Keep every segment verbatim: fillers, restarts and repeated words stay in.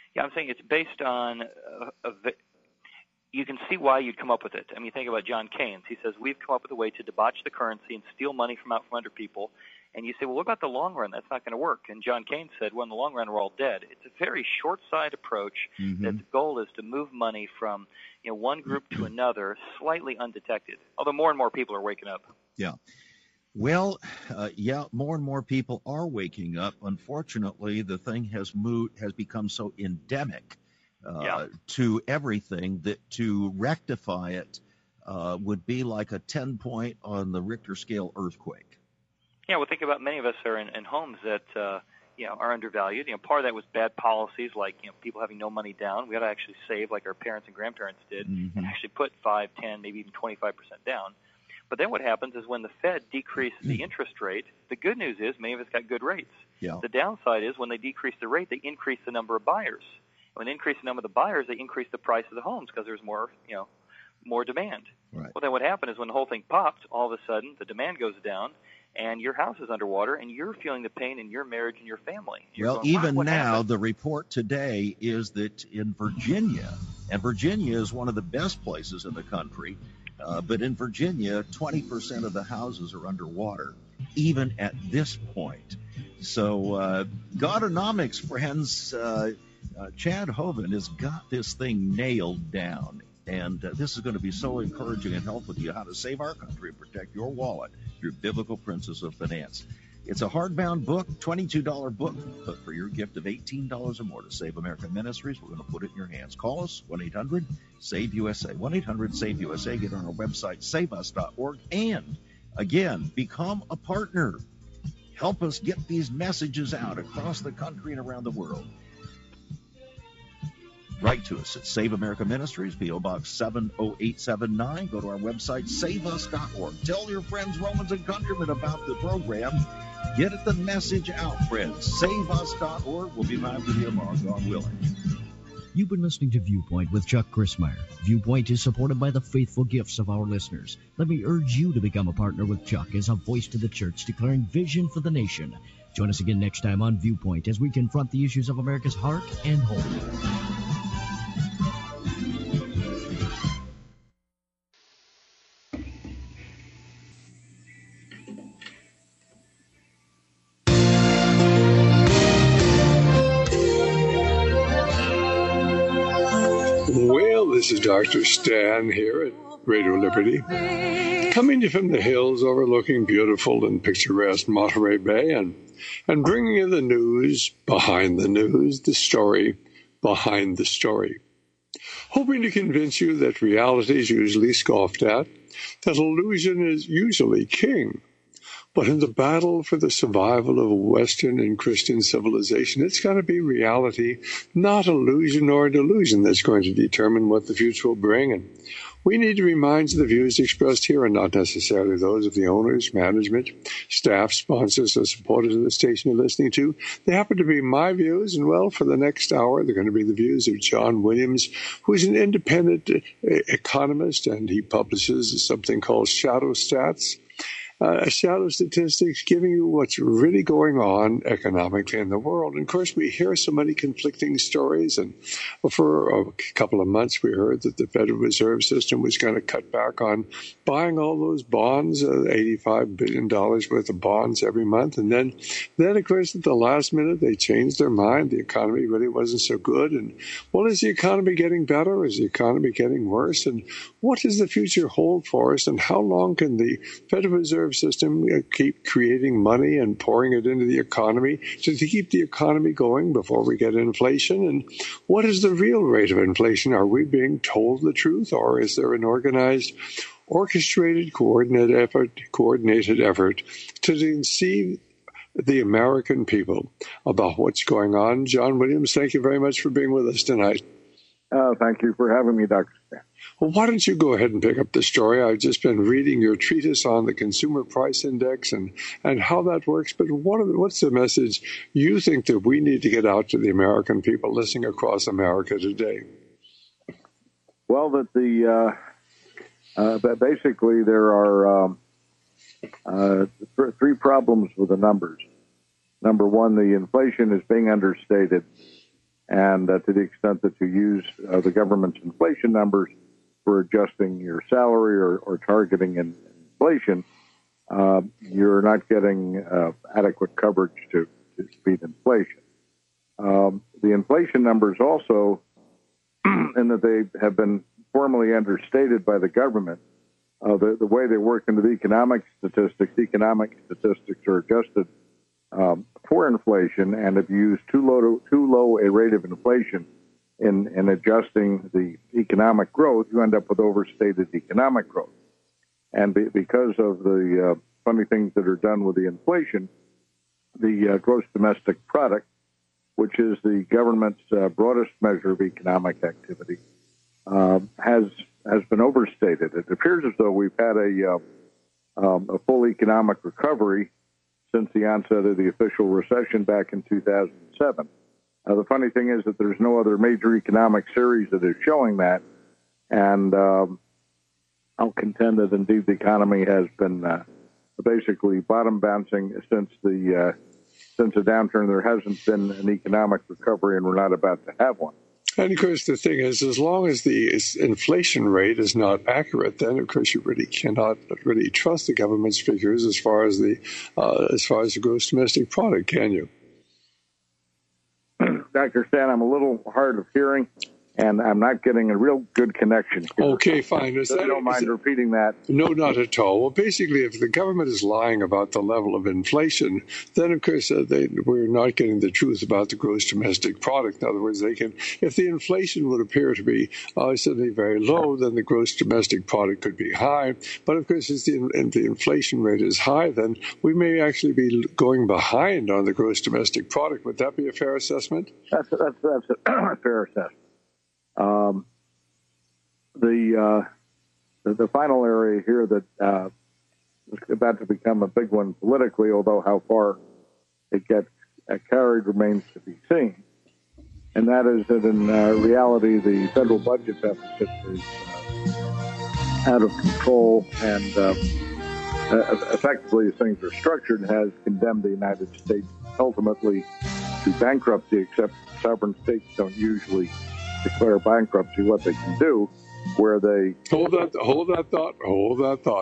Yeah, I'm saying it's based on a, a, you can see why you'd come up with it. I mean, think about John Keynes. He says, we've come up with a way to debauch the currency and steal money from out from under people. And you say, well, what about the long run? That's not going to work. And John Keynes said, well, in the long run, we're all dead. It's a very short-sighted approach mm-hmm. that the goal is to move money from, you know, one group to another slightly undetected, although more and more people are waking up. Yeah. Well, uh, yeah, more and more people are waking up. Unfortunately, the thing has moved, has become so endemic uh, yeah. to everything that to rectify it uh, would be like a ten-point on the Richter scale earthquake. Yeah, well, think about many of us are in, in homes that uh, you know are undervalued. You know, part of that was bad policies, like you know people having no money down. We got to actually save, like our parents and grandparents did, mm-hmm. and actually put five, ten, maybe even twenty-five percent down. But then what happens is when the Fed decreases the interest rate, the good news is many of us got good rates. Yeah. The downside is when they decrease the rate, they increase the number of buyers. When they increase the number of the buyers, they increase the price of the homes because there's more, you know, more demand. Right. Well, then what happened is when the whole thing popped, all of a sudden the demand goes down, and your house is underwater, and you're feeling the pain in your marriage and your family. You're well, going, even wow, now, happened? The report today is that in Virginia, and Virginia is one of the best places in the country, uh, but in Virginia, twenty percent of the houses are underwater, even at this point. So, uh, Godonomics, friends, uh, uh, Chad Hovind has got this thing nailed down. And uh, this is going to be so encouraging and helpful to you how to save our country and protect your wallet through Biblical Principles of Finance. It's a hardbound book, twenty-two dollars book, but for your gift of eighteen dollars or more to Save American Ministries, we're going to put it in your hands. Call us, one eight hundred save U S A, one eight hundred save U S A. Get on our website, save us dot org. And, again, become a partner. Help us get these messages out across the country and around the world. Write to us at Save America Ministries, P O Box seven oh eight seven nine. Go to our website, save us dot org. Tell your friends, Romans, and countrymen about the program. Get the message out, friends. save us dot org. We'll be back with you tomorrow, God willing. You've been listening to Viewpoint with Chuck Crismier. Viewpoint is supported by the faithful gifts of our listeners. Let me urge you to become a partner with Chuck as a voice to the church declaring vision for the nation. Join us again next time on Viewpoint as we confront the issues of America's heart and home. This is Doctor Stan here at Radio Liberty, coming to you from the hills overlooking beautiful and picturesque Monterey Bay and, and bringing you the news behind the news, the story behind the story. Hoping to convince you that reality is usually scoffed at, that illusion is usually king. But in the battle for the survival of Western and Christian civilization, it's got to be reality, not illusion or delusion, that's going to determine what the future will bring. And we need to remind you the views expressed here are not necessarily those of the owners, management, staff, sponsors, or supporters of the station you're listening to. They happen to be my views, and, well, for the next hour, they're going to be the views of John Williams, who is an independent economist, and he publishes something called Shadow Stats. Uh, shadow statistics giving you what's really going on economically in the world. And, of course, we hear so many conflicting stories. And for a couple of months, we heard that the Federal Reserve System was going to cut back on buying all those bonds, uh, eighty-five billion dollars worth of bonds every month. And then, then, of course, at the last minute, they changed their mind. The economy really wasn't so good. And, well, is the economy getting better? Is the economy getting worse? And what does the future hold for us? And how long can the Federal Reserve System keep creating money and pouring it into the economy to, to keep the economy going before we get inflation? And what is the real rate of inflation? Are we being told the truth, or is there an organized, orchestrated, coordinated effort, coordinated effort to deceive the American people about what's going on? John Williams, thank you very much for being with us tonight. Uh, thank you for having me, Doctor Stan. Well, why don't you go ahead and pick up the story? I've just been reading your treatise on the Consumer Price Index and, and how that works. But what are the, what's the message you think that we need to get out to the American people listening across America today? Well, that the uh, uh, but basically there are um, uh, th- three problems with the numbers. Number one, the inflation is being understated. And uh, to the extent that you use uh, the government's inflation numbers for adjusting your salary or, or targeting in inflation, uh, you're not getting uh, adequate coverage to, to beat inflation. Um, the inflation numbers also, in that they have been formally understated by the government, uh, the, the way they work into the economic statistics, economic statistics are adjusted um, for inflation, and if you use too low, to, too low a rate of inflation in, in adjusting the economic growth, you end up with overstated economic growth. And be, because of the uh, funny things that are done with the inflation, the uh, gross domestic product, which is the government's uh, broadest measure of economic activity, uh, has has been overstated. It appears as though we've had a uh, um, a full economic recovery since the onset of the official recession back in two thousand seven. Uh, the funny thing is that there's no other major economic series that is showing that, and um, I'll contend that indeed the economy has been uh, basically bottom bouncing since the uh, since the downturn. There hasn't been an economic recovery, and we're not about to have one. And, of course, the thing is, as long as the inflation rate is not accurate, then, of course, you really cannot really trust the government's figures as far as the uh, as far as the gross domestic product, can you? Doctor Stan, I'm a little hard of hearing, and I'm not getting a real good connection here. Okay, fine. Is so that, I don't mind is repeating that. No, not at all. Well, basically, if the government is lying about the level of inflation, then, of course, uh, they, we're not getting the truth about the gross domestic product. In other words, they can, if the inflation would appear to be uh, suddenly very low, then the gross domestic product could be high. But, of course, if the, if the inflation rate is high, then we may actually be going behind on the gross domestic product. Would that be a fair assessment? That's, that's, that's a fair assessment. Um, the, uh, the the final area here that uh, is about to become a big one politically, although how far it gets uh, carried remains to be seen, and that is that in uh, reality the federal budget deficit is uh, out of control, and uh, effectively as things are structured has condemned the United States ultimately to bankruptcy, except sovereign states don't usually declare bankruptcy. What they can do, where they hold that, hold that thought, hold that thought.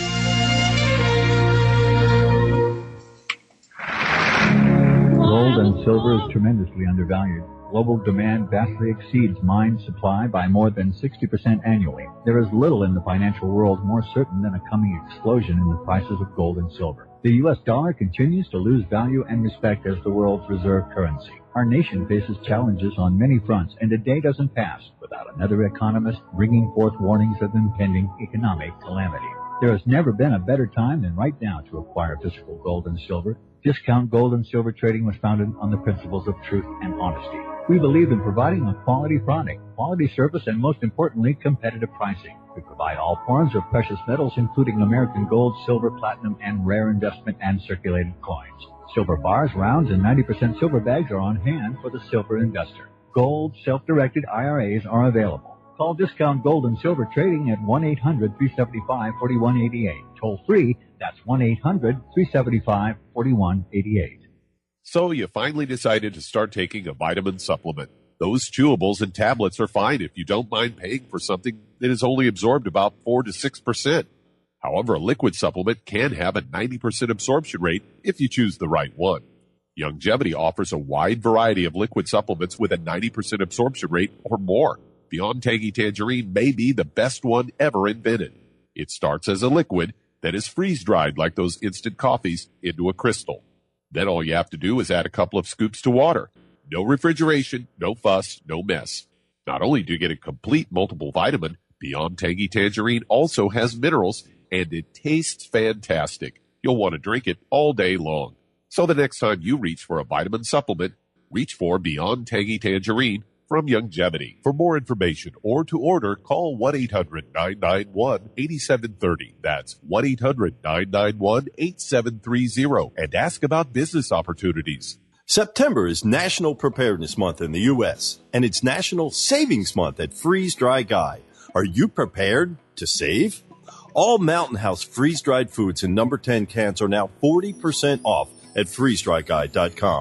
Gold and silver is tremendously undervalued. Global demand vastly exceeds mine supply by more than sixty percent annually. There is little in the financial world more certain than a coming explosion in the prices of gold and silver. The U S dollar continues to lose value and respect as the world's reserve currency. Our nation faces challenges on many fronts, and a day doesn't pass without another economist bringing forth warnings of impending economic calamity. There has never been a better time than right now to acquire physical gold and silver. Discount Gold and Silver Trading was founded on the principles of truth and honesty. We believe in providing a quality product, quality service, and most importantly, competitive pricing. We provide all forms of precious metals, including American gold, silver, platinum, and rare investment and circulated coins. Silver bars, rounds, and ninety percent silver bags are on hand for the silver investor. Gold, self-directed I R As are available. Call Discount Gold and Silver Trading at one eight hundred, three seven five, four one eight eight. Toll free, that's one eight hundred, three seven five, four one eight eight. So you finally decided to start taking a vitamin supplement. Those chewables and tablets are fine if you don't mind paying for something that is only absorbed about four to six percent. However, a liquid supplement can have a ninety percent absorption rate if you choose the right one. Youngevity offers a wide variety of liquid supplements with a ninety percent absorption rate or more. Beyond Tangy Tangerine may be the best one ever invented. It starts as a liquid that is freeze-dried like those instant coffees into a crystal. Then all you have to do is add a couple of scoops to water. No refrigeration, no fuss, no mess. Not only do you get a complete multiple vitamin, Beyond Tangy Tangerine also has minerals, and it tastes fantastic. You'll want to drink it all day long. So the next time you reach for a vitamin supplement, reach for Beyond Tangy Tangerine from Youngevity. For more information or to order, call one eight hundred, nine nine one, eight seven three zero. That's one eight hundred, nine nine one, eight seven three zero. And ask about business opportunities. September is National Preparedness Month in the U S, and it's National Savings Month at Freeze Dry Guy. Are you prepared to save? All Mountain House freeze-dried foods in number ten cans are now forty percent off at freeze dry guy dot com.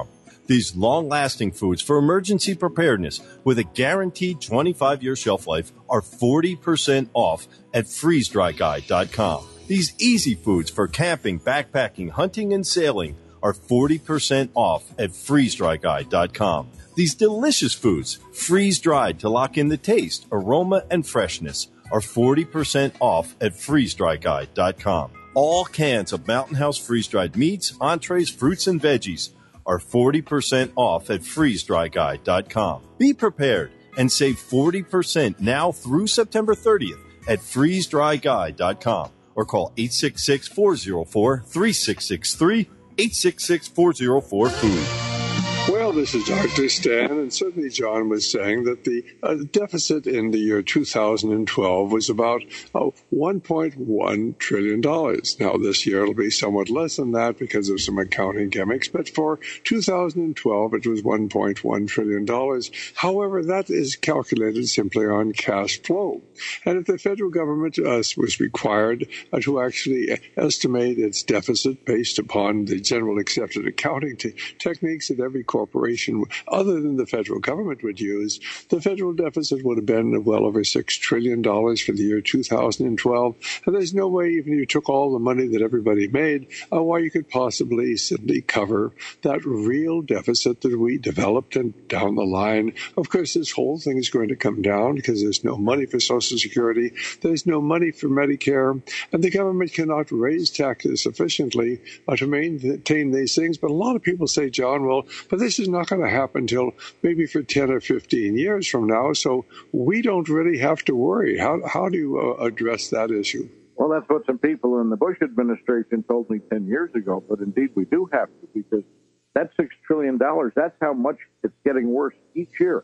These long-lasting foods for emergency preparedness with a guaranteed twenty-five year shelf life are forty percent off at freeze dry guide dot com. These easy foods for camping, backpacking, hunting, and sailing are forty percent off at freeze dry guide dot com. These delicious foods, freeze-dried to lock in the taste, aroma, and freshness, are forty percent off at freeze dry guide dot com. All cans of Mountain House freeze-dried meats, entrees, fruits, and veggies are forty percent off at freeze dry guide dot com. Be prepared and save forty percent now through September thirtieth at freeze dry guide dot com or call eight six six, four zero four, three six six three, eight six six, four zero four, food. Well, this is Doctor Stan, and certainly John was saying that the uh, deficit in the year two thousand twelve was about uh, one point one trillion dollars. Now, this year it'll be somewhat less than that because of some accounting gimmicks, but for two thousand twelve it was one point one trillion dollars. However, that is calculated simply on cash flow. And if the federal government uh, was required uh, to actually estimate its deficit based upon the general accepted accounting te- techniques that every corporation other than the federal government would use, the federal deficit would have been well over six trillion dollars for the year two thousand twelve. And there's no way, even if you took all the money that everybody made, uh, why you could possibly simply cover that real deficit that we developed and down the line. Of course, this whole thing is going to come down because there's no money for Social Security, there's no money for Medicare, and the government cannot raise taxes sufficiently uh, to maintain these things. But a lot of people say, John, well, but this is not going to happen until maybe for ten or fifteen years from now, so we don't really have to worry. How, how do you uh, address that issue? Well, that's what some people in the Bush administration told me ten years ago, but indeed we do have to, because that six trillion dollars, that's how much it's getting worse each year.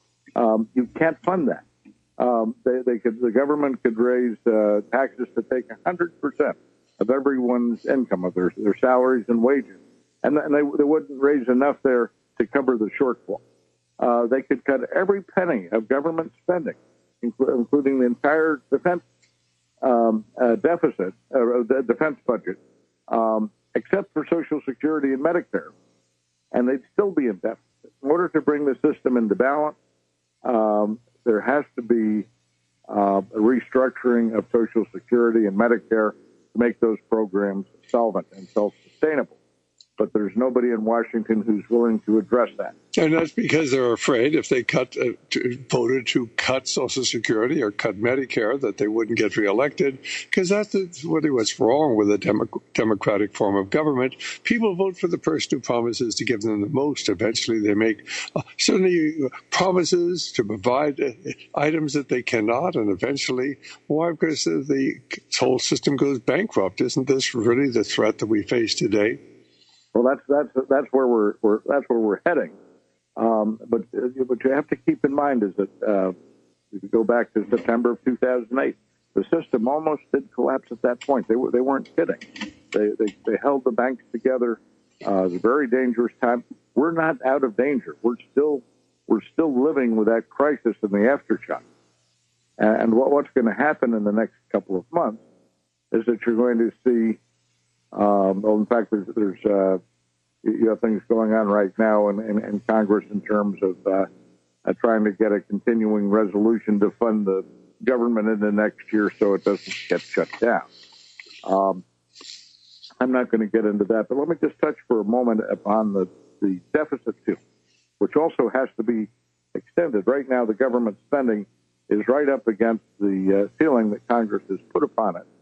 Um, you can't fund that. Um, they, they could, the government could raise uh, taxes to take one hundred percent of everyone's income, of their, their salaries and wages, and, and they, they wouldn't raise enough there to cover the shortfall. Uh, they could cut every penny of government spending, inclu- including the entire defense um, uh, deficit, uh, the defense budget, um, except for Social Security and Medicare, and they'd still be in deficit. In order to bring the system into balance, um, there has to be uh, a restructuring of Social Security and Medicare to make those programs solvent and self-sustainable. But there's nobody in Washington who's willing to address that. And that's because they're afraid if they cut, uh, to, voted to cut Social Security or cut Medicare, that they wouldn't get reelected, because that's really what's wrong with a demo- democratic form of government. People vote for the person who promises to give them the most. Eventually they make uh, certainly promises to provide uh, items that they cannot, and eventually, why? Because uh, the whole system goes bankrupt. Isn't this really the threat that we face today? Well, that's that's that's where we're, we're that's where we're heading. Um, but what you have to keep in mind is that uh, if you go back to September of two thousand eight, the system almost did collapse at that point. They were they weren't kidding. They they, they held the banks together. Uh, it was a very dangerous time. We're not out of danger. We're still we're still living with that crisis and the aftershock. And what, what's going to happen in the next couple of months is that you're going to see. Um, well, in fact, there's, there's uh, you have things going on right now in, in, in Congress in terms of uh, uh, trying to get a continuing resolution to fund the government into next year so it doesn't get shut down. Um, I'm not going to get into that, but let me just touch for a moment upon the, the deficit ceiling, which also has to be extended. Right now, the government spending is right up against the uh, ceiling that Congress has put upon it.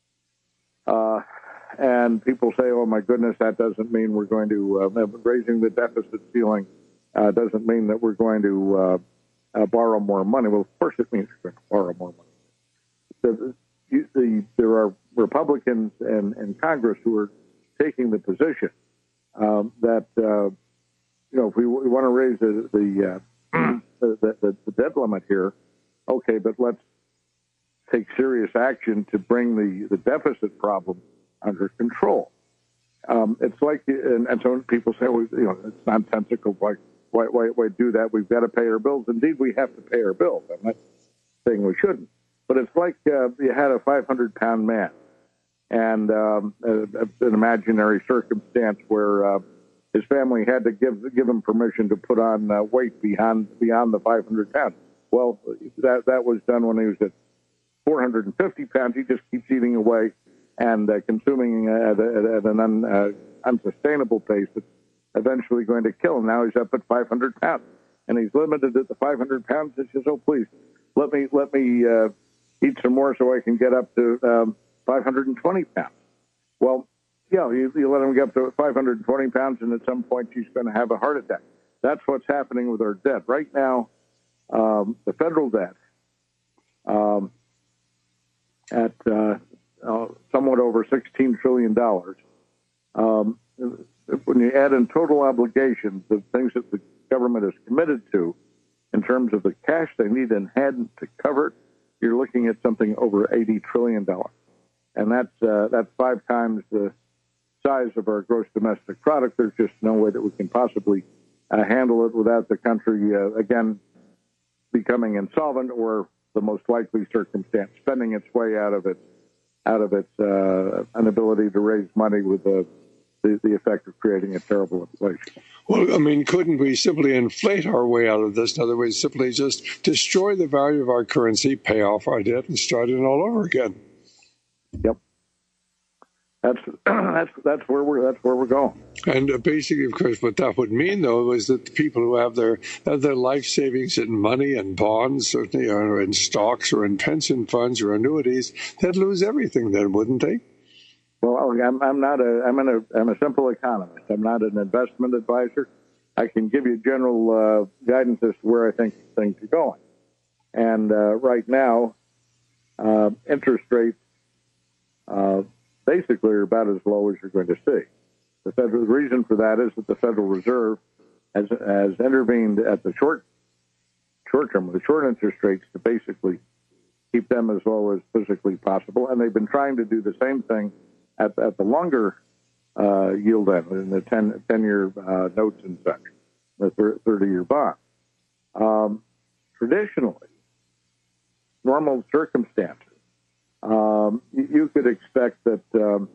Uh, And people say, oh, my goodness, that doesn't mean we're going to, uh, raising the deficit ceiling uh, doesn't mean that we're going to uh, uh, borrow more money. Well, of course it means we're going to borrow more money. The, the, the, there are Republicans in, in Congress who are taking the position um, that, uh, you know, if we, we want to raise the, the, uh, the, the, the debt limit here, okay, but let's take serious action to bring the, the deficit problem under control. Um, it's like, and, and so people say, well, you know, it's nonsensical. Why, why, why, why do that? We've got to pay our bills. Indeed, we have to pay our bills. I'm not saying we shouldn't. But it's like uh, you had a five hundred pound man and um, a, a, an imaginary circumstance where uh, his family had to give give him permission to put on uh, weight beyond beyond the five hundred pounds. Well, that that was done when he was at four hundred fifty pounds. He just keeps eating away and uh, consuming at, a, at an un, uh, unsustainable pace that's eventually going to kill him. Now he's up at five hundred pounds, and he's limited at the five hundred pounds. He says, "Oh, please, let me let me uh, eat some more so I can get up to um, five hundred twenty pounds." Well, yeah, you, you let him get up to five hundred twenty pounds, and at some point he's going to have a heart attack. That's what's happening with our debt right now. Um, the federal debt um, at uh, uh, somewhat over sixteen trillion dollars. Um, when you add in total obligations, the things that the government is committed to in terms of the cash they need in hand to cover it, you're looking at something over eighty trillion dollars. And that's, uh, that's five times the size of our gross domestic product. There's just no way that we can possibly uh, handle it without the country, uh, again, becoming insolvent or the most likely circumstance, spending its way out of its, out of its uh, inability to raise money with the The, the effect of creating a terrible inflation. Well, I mean, couldn't we simply inflate our way out of this? In other words, simply just destroy the value of our currency, pay off our debt, and start it all over again? Yep. That's that's that's where we're that's where we're going. And uh, basically, of course, what that would mean, though, is that the people who have their have their life savings in money and bonds, certainly, or in stocks or in pension funds or annuities, they'd lose everything then, wouldn't they? Well, I'm, I'm not a I'm an, a I'm a simple economist. I'm not an investment advisor. I can give you general uh, guidance as to where I think things are going. And uh, right now, uh, interest rates uh, basically are about as low as you're going to see. The federal the reason for that is that the Federal Reserve has has intervened at the short short term with the short interest rates to basically keep them as low as physically possible, and they've been trying to do the same thing at, at the longer uh, yield end, in the ten, ten-year uh, notes and such, the thirty-year bond. Um, traditionally, normal circumstances, um, you, you could expect that um,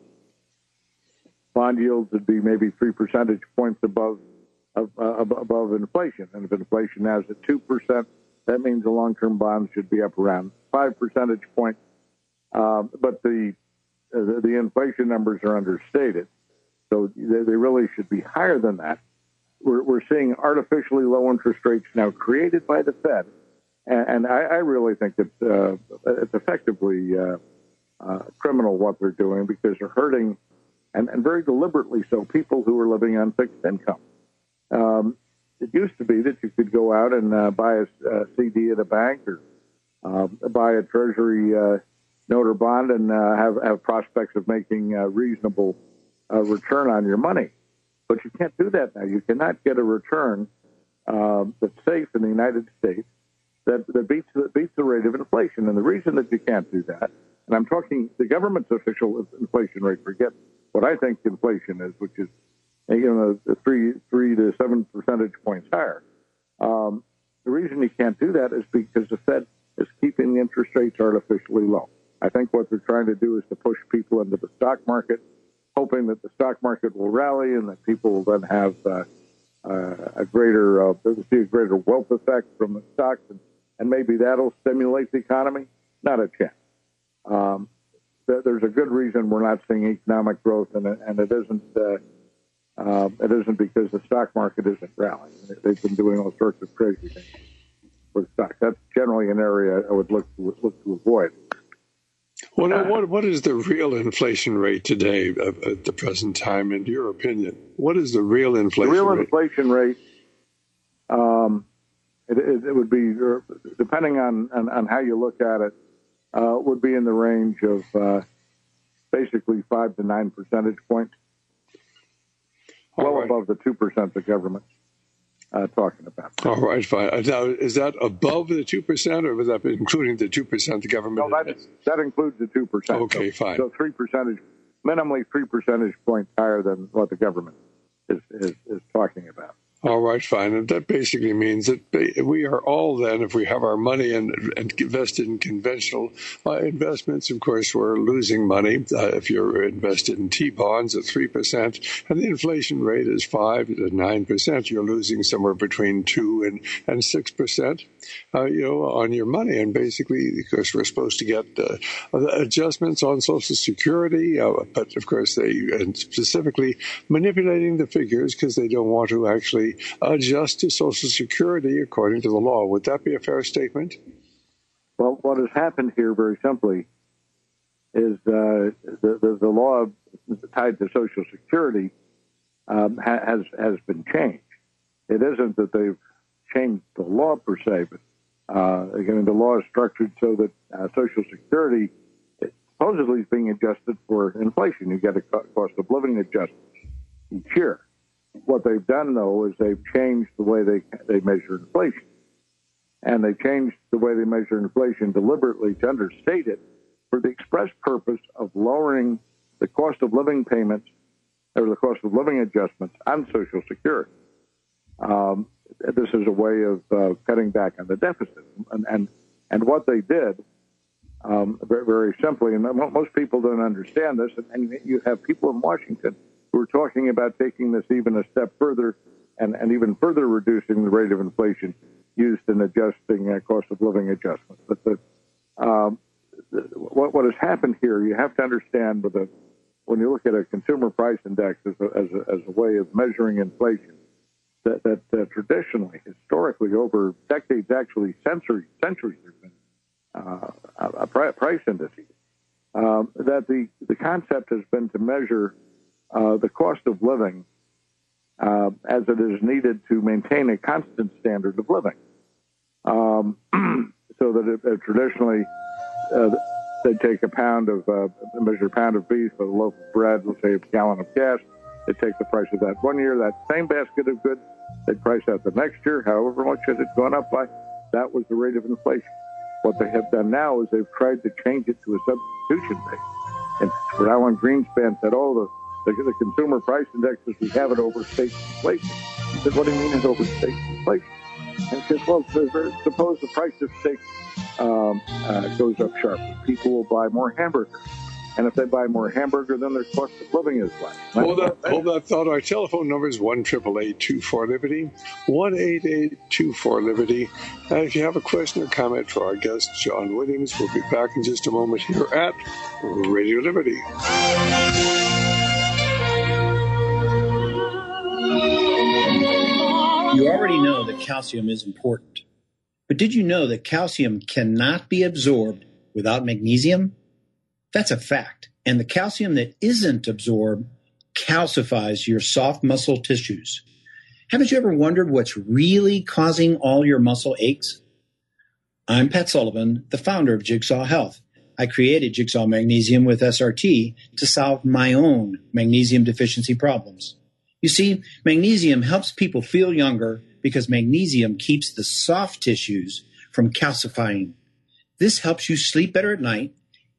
bond yields would be maybe three percentage points above uh, above inflation. And if inflation now is at two percent, that means the long-term bonds should be up around five percentage points. Um, but the The, the inflation numbers are understated, so they, they really should be higher than that. We're, we're seeing artificially low interest rates now created by the Fed, and, and I, I really think that uh, it's effectively uh, uh, criminal what they're doing, because they're hurting, and, and very deliberately so, people who are living on fixed income. Um, it used to be that you could go out and uh, buy a, a C D at a bank or uh, buy a Treasury uh, note or bond and uh, have, have prospects of making a reasonable uh, return on your money. But you can't do that now. You cannot get a return uh, that's safe in the United States that, that beats, that beats the rate of inflation. And the reason that you can't do that, and I'm talking the government's official inflation rate, forget what I think inflation is, which is you know three three to seven percentage points higher. Um, the reason you can't do that is because the Fed is keeping the interest rates artificially low. I think what they're trying to do is to push people into the stock market, hoping that the stock market will rally and that people will then have uh, uh, a greater, uh, see a greater wealth effect from the stocks, and, and maybe that'll stimulate the economy. Not a chance. Um, th- there's a good reason we're not seeing economic growth, and, and it isn't. Uh, uh, it isn't because the stock market isn't rallying. They've been doing all sorts of crazy things with stocks. That's generally an area I would look to, look to avoid. Well, uh, what what is the real inflation rate today at, at the present time, in your opinion? What is the real inflation rate? The real rate? inflation rate, um, it, it, it would be, depending on, on, on how you look at it, uh, would be in the range of uh, basically five to nine percentage points, well right. above the two percent the government Uh, talking about. All right, fine. Now, is that above the two percent, or was that including the two percent the government? No, that, that includes the two percent. Okay, so, fine. So three percentage, minimally three percentage points higher than what the government is, is, is talking about. All right, fine. And that basically means that we are all then, if we have our money and, and invested in conventional uh, investments, of course, we're losing money. Uh, if you're invested in T-bonds at three percent and the inflation rate is five to nine percent, you're losing somewhere between two and, and six percent, uh, you know, on your money. And basically, of course, we're supposed to get uh, adjustments on Social Security, uh, but of course, they, and specifically manipulating the figures because they don't want to actually adjust to Social Security according to the law. Would that be a fair statement? Well, what has happened here, very simply, is uh, the, the the law tied to Social Security um, ha- has has been changed. It isn't that they've changed the law per se, but uh, again, the law is structured so that uh, Social Security supposedly is being adjusted for inflation. You get a cost of living adjustment each year. What they've done, though, is they've changed the way they they measure inflation. And they changed the way they measure inflation deliberately to understate it for the express purpose of lowering the cost of living payments or the cost of living adjustments on Social Security. Um, this is a way of uh, cutting back on the deficit. And and, and what they did, um, very, very simply, and most people don't understand this, and you have people in Washington who are talking about taking this even a step further and, and even further reducing the rate of inflation used in adjusting uh, cost of living adjustments. But the, um, the, what, what has happened here, you have to understand with a, when you look at a consumer price index as a, as a, as a way of measuring inflation, that, that uh, traditionally, historically, over decades, actually centuries, centuries, there have been uh, a, a price indices. Um, that the, the concept has been to measure Uh, the cost of living uh, as it is needed to maintain a constant standard of living. Um, so that it, uh, traditionally uh, they take a pound of, uh, measure a pound of beef, a loaf of bread, let's say a gallon of gas. They take the price of that one year, that same basket of goods, they price out the next year, however much it had gone up by, that was the rate of inflation. What they have done now is they've tried to change it to a substitution base. And what Alan Greenspan said, oh, the The, the consumer price indexes, we have it overstate inflation. He said, what do you mean it overstates inflation? And he says, well, suppose the price of steak um, uh, goes up sharply. People will buy more hamburger. And if they buy more hamburger, then their cost of living is less. Hold that, hold that thought. Our telephone number is one eight eight eight, two four, Liberty, one eight eight eight, two four, Liberty. And if you have a question or comment for our guest, John Williams, we'll be back in just a moment here at Radio Liberty. You already know that calcium is important. But did you know that calcium cannot be absorbed without magnesium? That's a fact. And the calcium that isn't absorbed calcifies your soft muscle tissues. Haven't you ever wondered what's really causing all your muscle aches? I'm Pat Sullivan, the founder of Jigsaw Health. I created Jigsaw Magnesium with S R T to solve my own magnesium deficiency problems. You see, magnesium helps people feel younger because magnesium keeps the soft tissues from calcifying. This helps you sleep better at night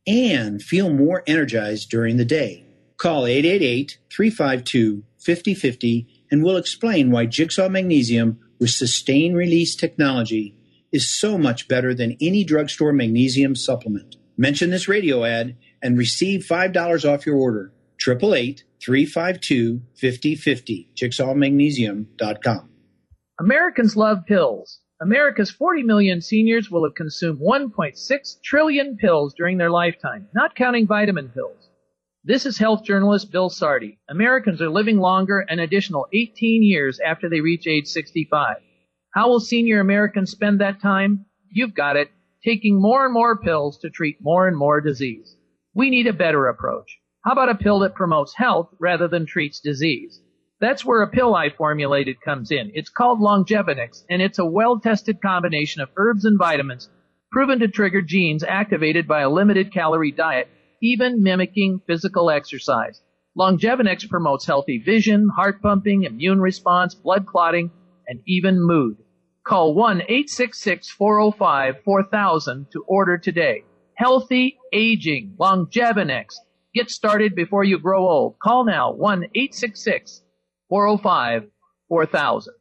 and feel more energized during the day. Call eight eight eight, three five two, five zero five zero and we'll explain why Jigsaw Magnesium with sustained release technology is so much better than any drugstore magnesium supplement. Mention this radio ad and receive five dollars off your order. eight eight eight, three five two, five zero five zero, jigsaw magnesium dot com. Americans love pills. America's forty million seniors will have consumed one point six trillion pills during their lifetime, not counting vitamin pills. This is health journalist Bill Sardi. Americans are living longer an additional eighteen years after they reach age sixty-five. How will senior Americans spend that time? You've got it, taking more and more pills to treat more and more disease. We need a better approach. How about a pill that promotes health rather than treats disease? That's where a pill I formulated comes in. It's called Longevinix, and it's a well-tested combination of herbs and vitamins proven to trigger genes activated by a limited-calorie diet, even mimicking physical exercise. Longevinix promotes healthy vision, heart pumping, immune response, blood clotting, and even mood. Call one eight six six, four oh five, four thousand to order today. Healthy aging, Longevinix. Get started before you grow old. Call now, one eight six six, four oh five, four thousand.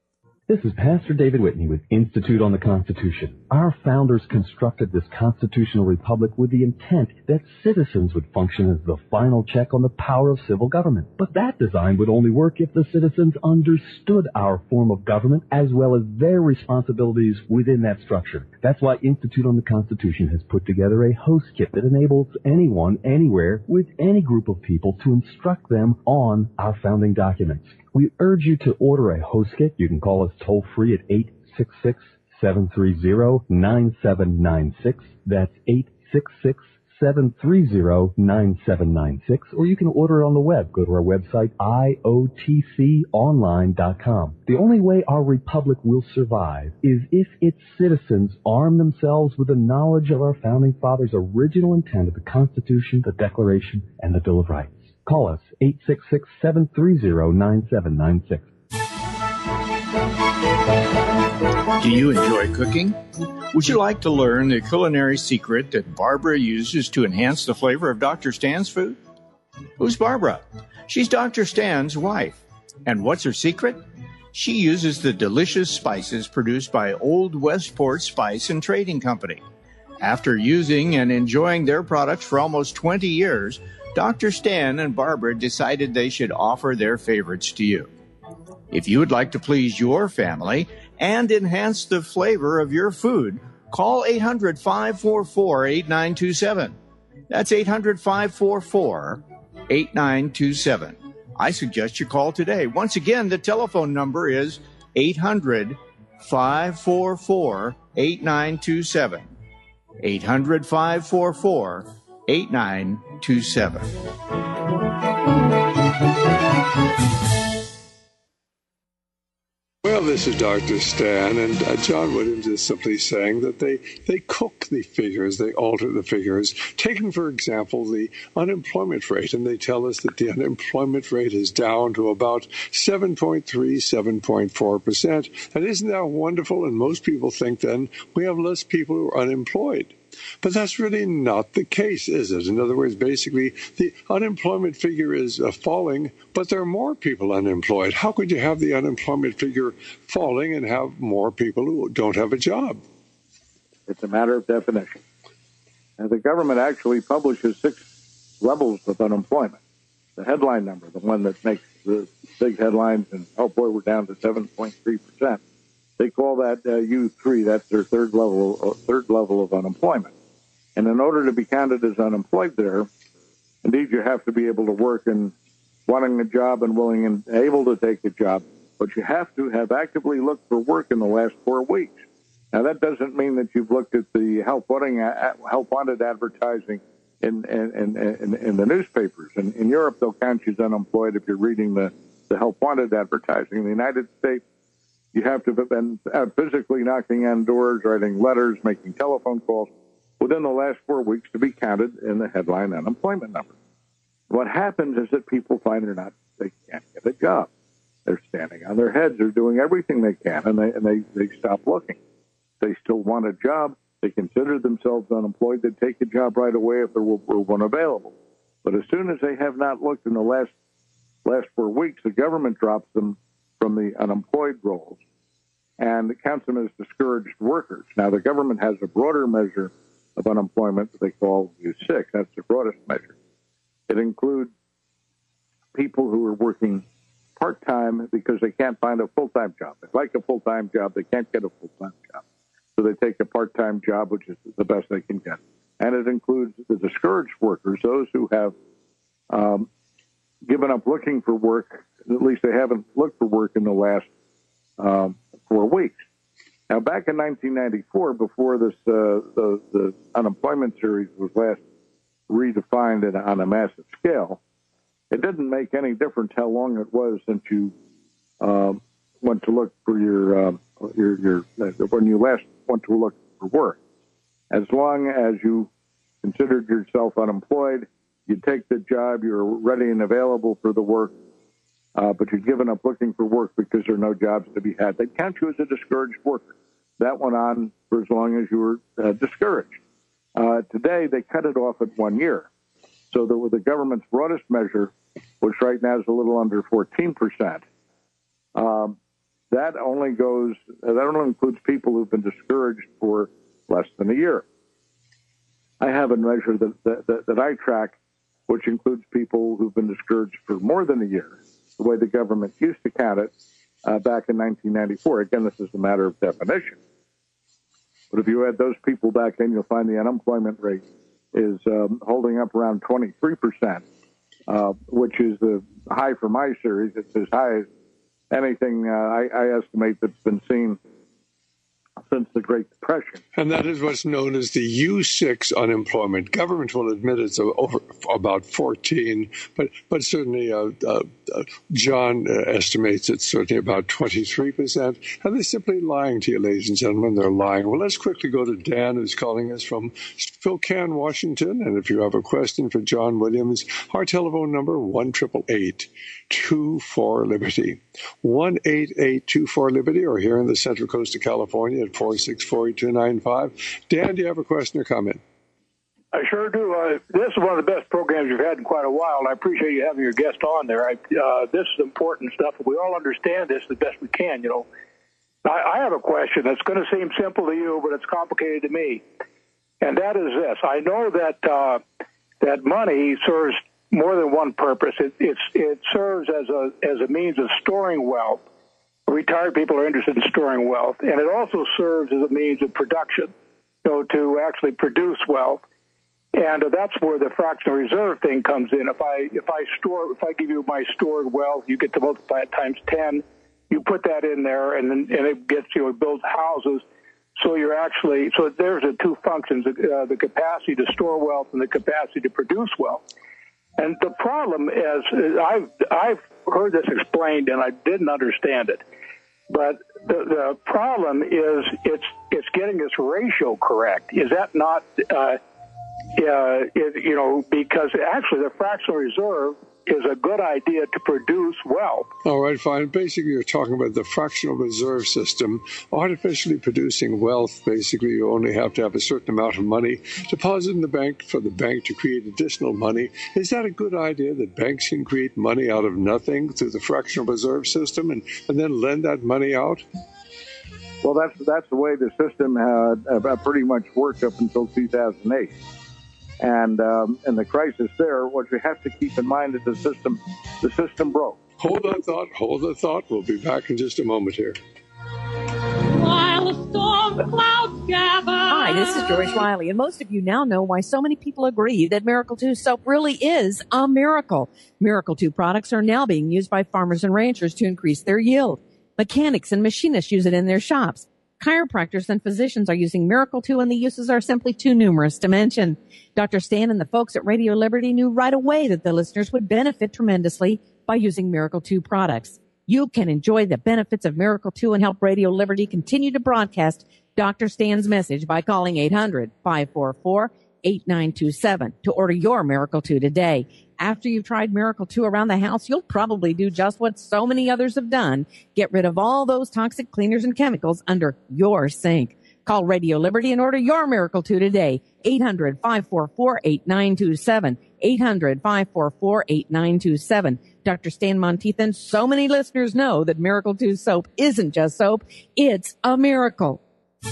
This is Pastor David Whitney with Institute on the Constitution. Our founders constructed this constitutional republic with the intent that citizens would function as the final check on the power of civil government. But that design would only work if the citizens understood our form of government as well as their responsibilities within that structure. That's why Institute on the Constitution has put together a host kit that enables anyone, anywhere, with any group of people to instruct them on our founding documents. We urge you to order a host kit. You can call us toll-free at eight six six, seven three zero, nine seven nine six. That's eight six six, seven three zero, nine seven nine six. Or you can order it on the web. Go to our website, I O T C online dot com. The only way our republic will survive is if its citizens arm themselves with the knowledge of our founding fathers' original intent of the Constitution, the Declaration, and the Bill of Rights. Call us, eight six six, seven three zero, nine seven nine six. Do you enjoy cooking? Would you like to learn the culinary secret that Barbara uses to enhance the flavor of Doctor Stan's food? Who's Barbara? She's Doctor Stan's wife. And what's her secret? She uses the delicious spices produced by Old Westport Spice and Trading Company. After using and enjoying their products for almost twenty years, Doctor Stan and Barbara decided they should offer their favorites to you. If you would like to please your family and enhance the flavor of your food, call eight hundred, five four four, eight nine two seven. That's eight hundred, five four four, eight nine two seven. I suggest you call today. Once again, the telephone number is eight hundred, five four four, eight nine two seven. eight hundred, five four four, eight nine two seven. Well, this is Doctor Stan, and uh, John Williams is simply saying that they, they cook the figures, they alter the figures. Taking, for example, the unemployment rate, and they tell us that the unemployment rate is down to about seven point three, seven point four percent. And isn't that wonderful? And most people think then we have less people who are unemployed. But that's really not the case, is it? In other words, basically, the unemployment figure is uh, falling, but there are more people unemployed. How could you have the unemployment figure falling and have more people who don't have a job? It's a matter of definition. And the government actually publishes six levels of unemployment. The headline number, the one that makes the big headlines, and oh boy, we're down to seven point three percent. They call that uh, U three. That's their third level, uh, third level of unemployment. And in order to be counted as unemployed there, indeed, you have to be able to work and wanting a job and willing and able to take a job. But you have to have actively looked for work in the last four weeks. Now, that doesn't mean that you've looked at the help wanted, help wanted advertising in, in, in, in the newspapers. And in Europe, they'll count you as unemployed if you're reading the, the help wanted advertising. In the United States, you have to have been physically knocking on doors, writing letters, making telephone calls within the last four weeks to be counted in the headline unemployment number. What happens is that people find they're not, they can't get a job. They're standing on their heads. They're doing everything they can, and they and they, they stop looking. They still want a job. They consider themselves unemployed. They take a job right away if there were, were one available. But as soon as they have not looked in the last last four weeks, the government drops them from the unemployed rolls and counts them as discouraged workers. Now, the government has a broader measure of unemployment that they call U six. That's the broadest measure. It includes people who are working part-time because they can't find a full-time job. They like a full-time job. They can't get a full-time job. So they take a part-time job, which is the best they can get. And it includes the discouraged workers, those who have um, given up looking for work. At least they haven't looked for work in the last um, four weeks. Now, back in nineteen ninety-four, before this, uh, the, the unemployment series was last redefined in, on a massive scale, it didn't make any difference how long it was since you um, went to look for your, um, your, your, when you last went to look for work. As long as you considered yourself unemployed, you'd take the job, you're ready and available for the work, uh, but you'd given up looking for work because there are no jobs to be had. They'd count you as a discouraged worker. That went on for as long as you were uh, discouraged. Uh, today, they cut it off at one year. So that with the government's broadest measure, which right now is a little under fourteen percent, um, that only goes, that only includes people who've been discouraged for less than a year. I have a measure that, that, that, that I track, which includes people who've been discouraged for more than a year, the way the government used to count it uh, back in nineteen ninety-four. Again, this is a matter of definition. But if you add those people back in, you'll find the unemployment rate is um, holding up around twenty-three percent, uh, which is the high for my series. It's as high as anything uh, I, I estimate that's been seen since the Great Depression. And that is what's known as the U six unemployment. Government will admit it's over about fourteen, but but certainly uh, uh, uh, John uh, estimates it's certainly about twenty-three percent. And they're simply lying to you, ladies and gentlemen. They're lying. Well, let's quickly go to Dan, who's calling us from Spokane, Washington. And if you have a question for John Williams, our telephone number, one eight eight eight, two four, Liberty. one eight eight two four, Liberty, or here in the Central Coast of California at four six four, two nine five. Dan, do you have a question or comment? I sure do. Uh, this is one of the best programs you've had in quite a while, and I appreciate you having your guest on there. I, uh, this is important stuff. We all understand this the best we can, you know. I, I have a question that's going to seem simple to you, but it's complicated to me, and that is this. I know that uh, that money serves more than one purpose. It, it's, it serves as a as a means of storing wealth. Retired people are interested in storing wealth, and it also serves as a means of production, you know, to actually produce wealth. And uh, that's where the fractional reserve thing comes in. If I if I store if I give you my stored wealth, you get to multiply it times ten. You put that in there, and then and it gets you know, it builds houses. So you're actually so there's the two functions: uh, the capacity to store wealth and the capacity to produce wealth. And the problem is, is I've I've heard this explained, and I didn't understand it. But the, the problem is it's it's getting this ratio correct. Is that not, uh, uh, it, you know, because actually the fractional reserve is a good idea to produce wealth. All right, fine. Basically, you're talking about the fractional reserve system, artificially producing wealth. Basically, you only have to have a certain amount of money deposited in the bank for the bank to create additional money. Is that a good idea that banks can create money out of nothing through the fractional reserve system and, and then lend that money out? Well, that's that's the way the system had uh, pretty much worked up until two thousand eight. And um, and the crisis there, what you have to keep in mind is the system, the system broke. Hold that thought. Hold that thought. We'll be back in just a moment here. While the storm clouds gather. Hi, this is Joyce Riley, and most of you now know why so many people agree that Miracle two soap really is a miracle. Miracle two products are now being used by farmers and ranchers to increase their yield. Mechanics and machinists use it in their shops. Chiropractors and physicians are using Miracle two, and the uses are simply too numerous to mention. Doctor Stan and the folks at Radio Liberty knew right away that the listeners would benefit tremendously by using Miracle two products. You can enjoy the benefits of Miracle two and help Radio Liberty continue to broadcast Doctor Stan's message by calling eight hundred, five four four, eight nine two seven to order your Miracle two today. After you've tried Miracle two around the house, you'll probably do just what so many others have done. Get rid of all those toxic cleaners and chemicals under your sink. Call Radio Liberty and order your Miracle two today. eight hundred, five four four, eight nine two seven. eight hundred, five four four, eight nine two seven. Doctor Stan Monteith, so many listeners know that Miracle two soap isn't just soap. It's a miracle.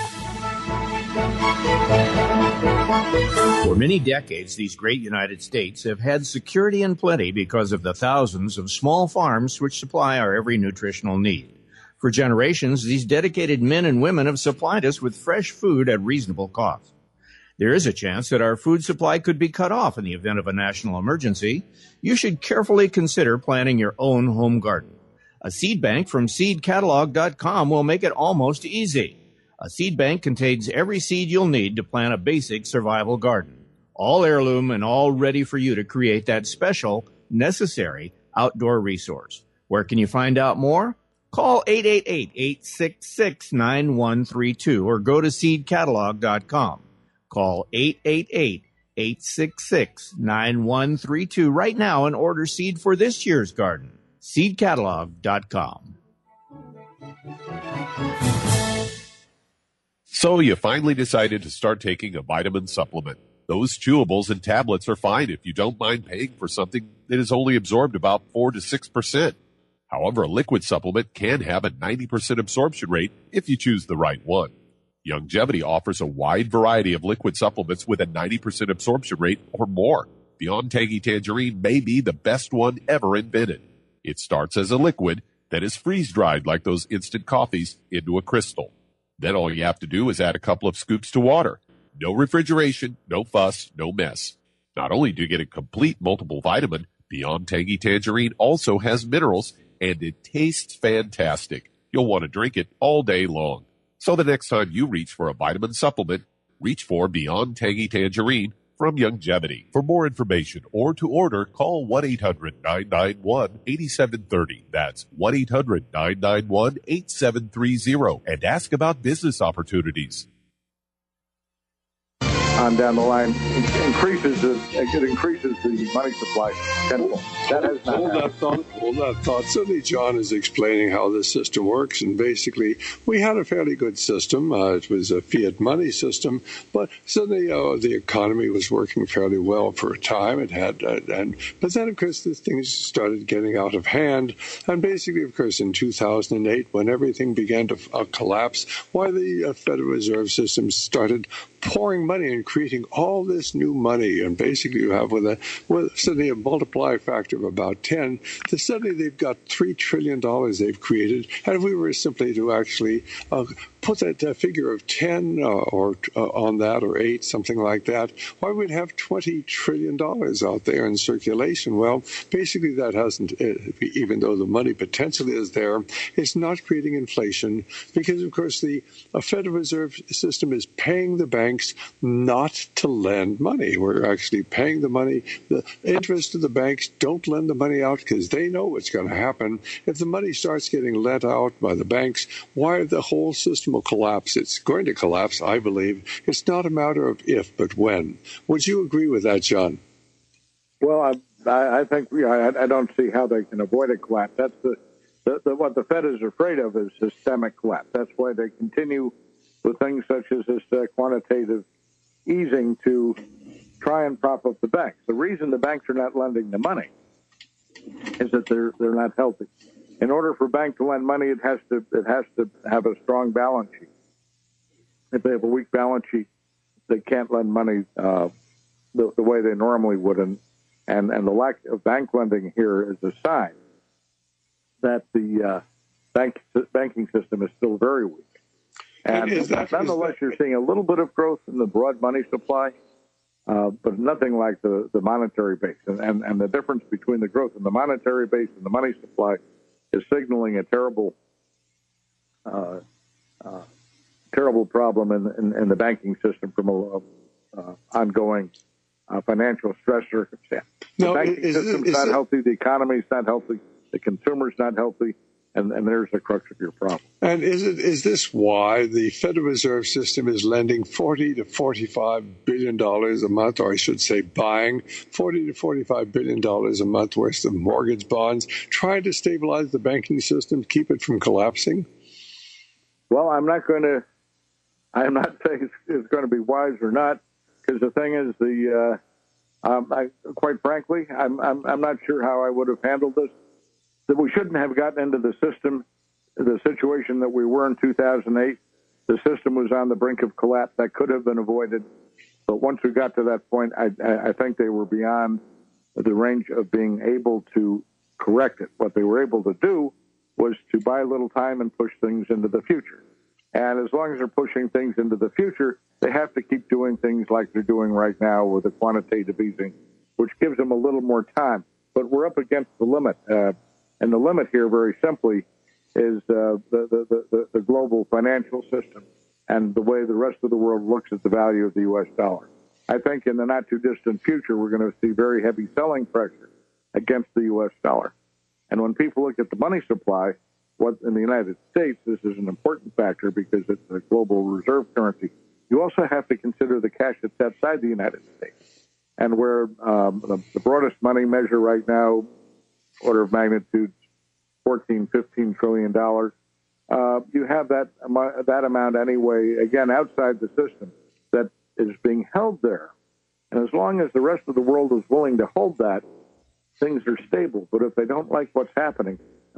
For many decades, these great United States have had security and plenty because of the thousands of small farms which supply our every nutritional need. For generations, these dedicated men and women have supplied us with fresh food at reasonable cost. There is a chance that our food supply could be cut off in the event of a national emergency. You should carefully consider planting your own home garden. A seed bank from seed catalog dot com will make it almost easy. A seed bank contains every seed you'll need to plant a basic survival garden. All heirloom and all ready for you to create that special, necessary outdoor resource. Where can you find out more? Call eight eight eight, eight six six, nine one three two or go to seed catalog dot com. Call eight eight eight, eight six six, nine one three two right now and order seed for this year's garden. seed catalog dot com. So you finally decided to start taking a vitamin supplement. Those chewables and tablets are fine if you don't mind paying for something that is only absorbed about four to six percent. However, a liquid supplement can have a ninety percent absorption rate if you choose the right one. Youngevity offers a wide variety of liquid supplements with a ninety percent absorption rate or more. Beyond Tangy Tangerine may be the best one ever invented. It starts as a liquid that is freeze-dried like those instant coffees into a crystal. Then all you have to do is add a couple of scoops to water. No refrigeration, no fuss, no mess. Not only do you get a complete multiple vitamin, Beyond Tangy Tangerine also has minerals, and it tastes fantastic. You'll want to drink it all day long. So the next time you reach for a vitamin supplement, reach for Beyond Tangy Tangerine from Youngevity. For more information or to order, call one eight hundred nine nine one eight seven three zero. That's one eight hundred nine nine one eight seven three zero and ask about business opportunities. On down the line, it increases the, it increases the money supply tenfold. That has not hold that thought. Hold that thought. Certainly, John is explaining how this system works, and basically, we had a fairly good system. Uh, it was a fiat money system, but suddenly uh, the economy was working fairly well for a time. It had, uh, and but then of course, the things started getting out of hand, and basically, of course, in two thousand eight, when everything began to uh, collapse, why the uh, Federal Reserve System started pouring money and creating all this new money, and basically you have with a with suddenly a multiply factor of about ten, then suddenly they've got three trillion dollars they've created, and if we were simply to actually uh, put that uh, figure of ten uh, or uh, on that, or eight, something like that, why would we have twenty trillion dollars out there in circulation? Well, basically that hasn't, even though the money potential is there, it's not creating inflation, because of course the uh, Federal Reserve System is paying the banks not to lend money. We're actually paying the money. The interest of the banks don't lend the money out because they know what's going to happen. If the money starts getting lent out by the banks, why the whole system will collapse? It's going to collapse, I believe. It's not a matter of if, but when. Would you agree with that, John? Well, I, I think we, I, I don't see how they can avoid a collapse. That's the, the, the what the Fed is afraid of is systemic collapse. That's why they continue with things such as this uh, quantitative easing to try and prop up the banks. The reason the banks are not lending the money is that they're they're not healthy. In order for a bank to lend money, it has to it has to have a strong balance sheet. If they have a weak balance sheet, they can't lend money uh, the, the way they normally would, and, and and the lack of bank lending here is a sign that the uh, bank banking system is still very weak. And, and that, nonetheless, that, you're seeing a little bit of growth in the broad money supply, uh, but nothing like the, the monetary base. And, and, and the difference between the growth in the monetary base and the money supply is signaling a terrible, uh, uh, terrible problem in, in, in the banking system from a uh, ongoing uh, financial stress circumstance. No, the banking is, system's is, not is healthy. The economy's not healthy. The consumer's not healthy. And, and there's the crux of your problem. And is it is this why the Federal Reserve System is lending forty to forty-five billion dollars a month, or I should say, buying forty to forty-five billion dollars a month worth of mortgage bonds, trying to stabilize the banking system, keep it from collapsing? Well, I'm not going to. I'm not saying it's, it's going to be wise or not, because the thing is, the uh, um, I, quite frankly, I'm, I'm I'm not sure how I would have handled this. That we shouldn't have gotten into the system, the situation that we were in two thousand eight. The system was on the brink of collapse. That could have been avoided. But once we got to that point, I, I think they were beyond the range of being able to correct it. What they were able to do was to buy a little time and push things into the future. And as long as they're pushing things into the future, they have to keep doing things like they're doing right now with the quantitative easing, which gives them a little more time. But we're up against the limit. Uh, And the limit here, very simply, is uh, the, the, the, the global financial system and the way the rest of the world looks at the value of the U S dollar. I think in the not-too-distant future, we're going to see very heavy selling pressure against the U S dollar. And when people look at the money supply, what in the United States, this is an important factor because it's a global reserve currency. You also have to consider the cash that's outside the United States. And where um, the, the broadest money measure right now, order of magnitude, fourteen, fifteen trillion dollars. Uh, you have that that amount anyway, again, outside the system that is being held there. And as long as the rest of the world is willing to hold that, things are stable. But if they don't like what's happening,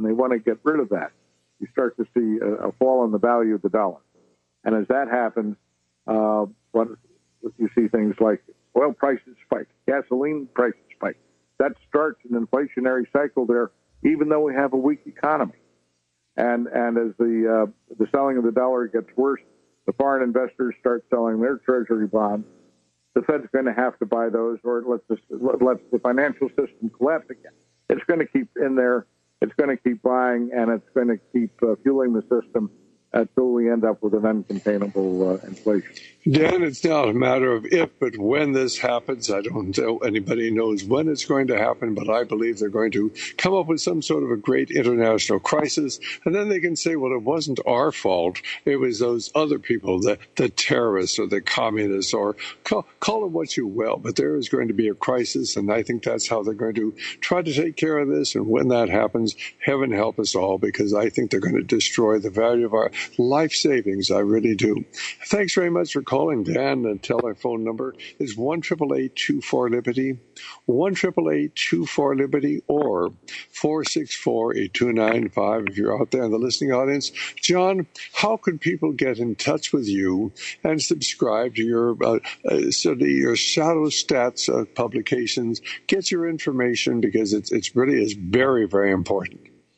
and they want to get rid of that, you start to see a, a fall in the value of the dollar. And as that happens, uh, what, you see things like oil prices spike, gasoline prices spike. That starts an inflationary cycle there, even though we have a weak economy. And and as the uh, the selling of the dollar gets worse, the foreign investors start selling their treasury bonds. The Fed's going to have to buy those, or it lets, the, lets the financial system collapse again. It's going to keep in there. It's going to keep buying, and it's going to keep uh, fueling the system until we end up with an uncontainable uh, inflation. Dan, it's not a matter of if, but when this happens. I don't know anybody knows when it's going to happen, but I believe they're going to come up with some sort of a great international crisis, and then they can say, well, it wasn't our fault. It was those other people, the, the terrorists or the communists, or call, call it what you will, but there is going to be a crisis, and I think that's how they're going to try to take care of this, and when that happens, heaven help us all, because I think they're going to destroy the value of our life savings. I really do. Thanks very much for calling, Dan. And telephone number is one eight eight eight, two four, Liberty, one eight eight eight, two four, Liberty, or four six four, eight two nine five if you're out there in the listening audience. John, how can people get in touch with you and subscribe to your uh, uh, so the, your Shadow Stats uh, publications? Get your information, because it's it's really is very, very important.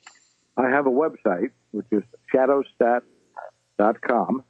I have a website, which is shadow stats dot com,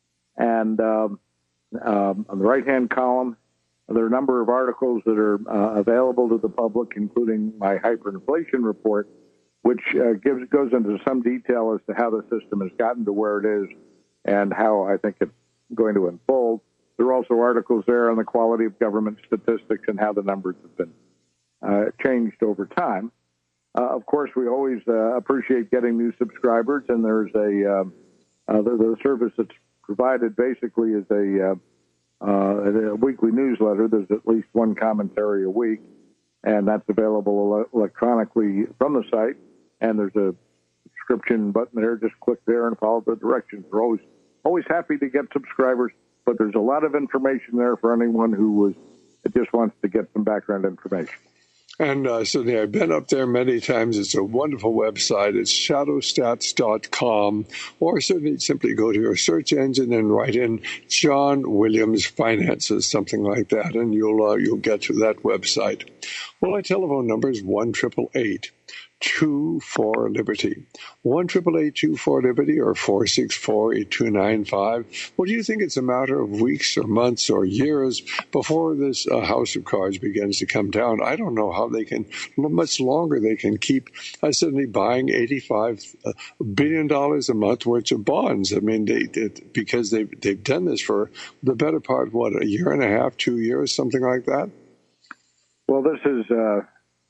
and um, um, on the right-hand column, there are a number of articles that are uh, available to the public, including my hyperinflation report, which uh, gives goes into some detail as to how the system has gotten to where it is and how I think it's going to unfold. There are also articles there on the quality of government statistics and how the numbers have been uh, changed over time. Uh, of course, we always uh, appreciate getting new subscribers, and there's a um, uh, the, the service that's provided basically is a, uh, uh, a weekly newsletter. There's at least one commentary a week, and that's available ele- electronically from the site. And there's a subscription button there. Just click there and follow the directions. We're always always happy to get subscribers, but there's a lot of information there for anyone who was just wants to get some background information. And uh, certainly I've been up there many times. It's a wonderful website. It's shadow stats dot com, or certainly simply go to your search engine and write in John Williams Finances, something like that, and you'll uh, you'll get to that website. Well, my telephone number is one eight eight eight, two four, Liberty, one eight eight eight, two four, Liberty, or four six four, eight two nine five. Well, do you think it's a matter of weeks or months or years before this uh, house of cards begins to come down? I don't know how they can, how much longer they can keep uh, suddenly buying eighty-five billion dollars a month worth of bonds. I mean, they, they because they've, they've done this for the better part, what, a year and a half, two years, something like that? Well, this is... Uh...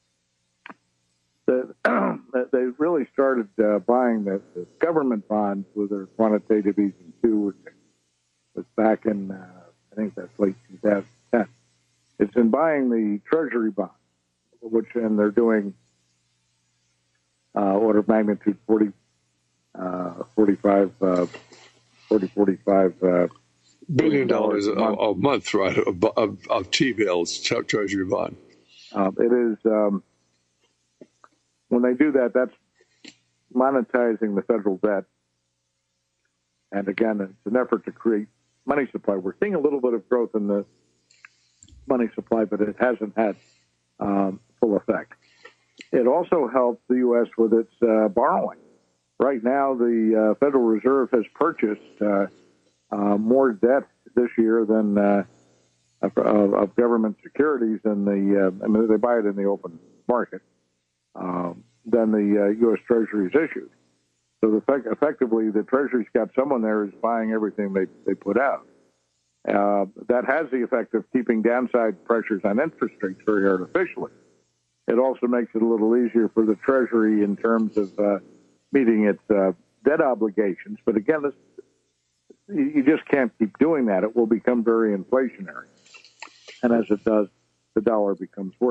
The, they really started uh, buying the, the government bonds with their quantitative easing two, which was back in, uh, I think that's late two thousand ten. It's in buying the Treasury bonds, which, and they're doing uh, order of magnitude forty, uh, forty-five, uh, forty, forty-five uh, billion dollars a month, a month right, of, of, of T-bills, Treasury bond. Uh, it is... Um, When they do that, that's monetizing the federal debt. And again, it's an effort to create money supply. We're seeing a little bit of growth in the money supply, but it hasn't had um, full effect. It also helps the U S with its uh, borrowing. Right now, the uh, Federal Reserve has purchased uh, uh, more debt this year than uh, of, of government securities than the. Uh, I mean, they buy it in the open market. Um, than the uh, U S Treasury is issued. So the fact, effectively, the Treasury's got someone there who's buying everything they, they put out. Uh, that has the effect of keeping downside pressures on interest rates very artificially. It also makes it a little easier for the Treasury in terms of uh, meeting its uh, debt obligations. But again, this, you just can't keep doing that. It will become very inflationary. And as it does, the dollar becomes worthless.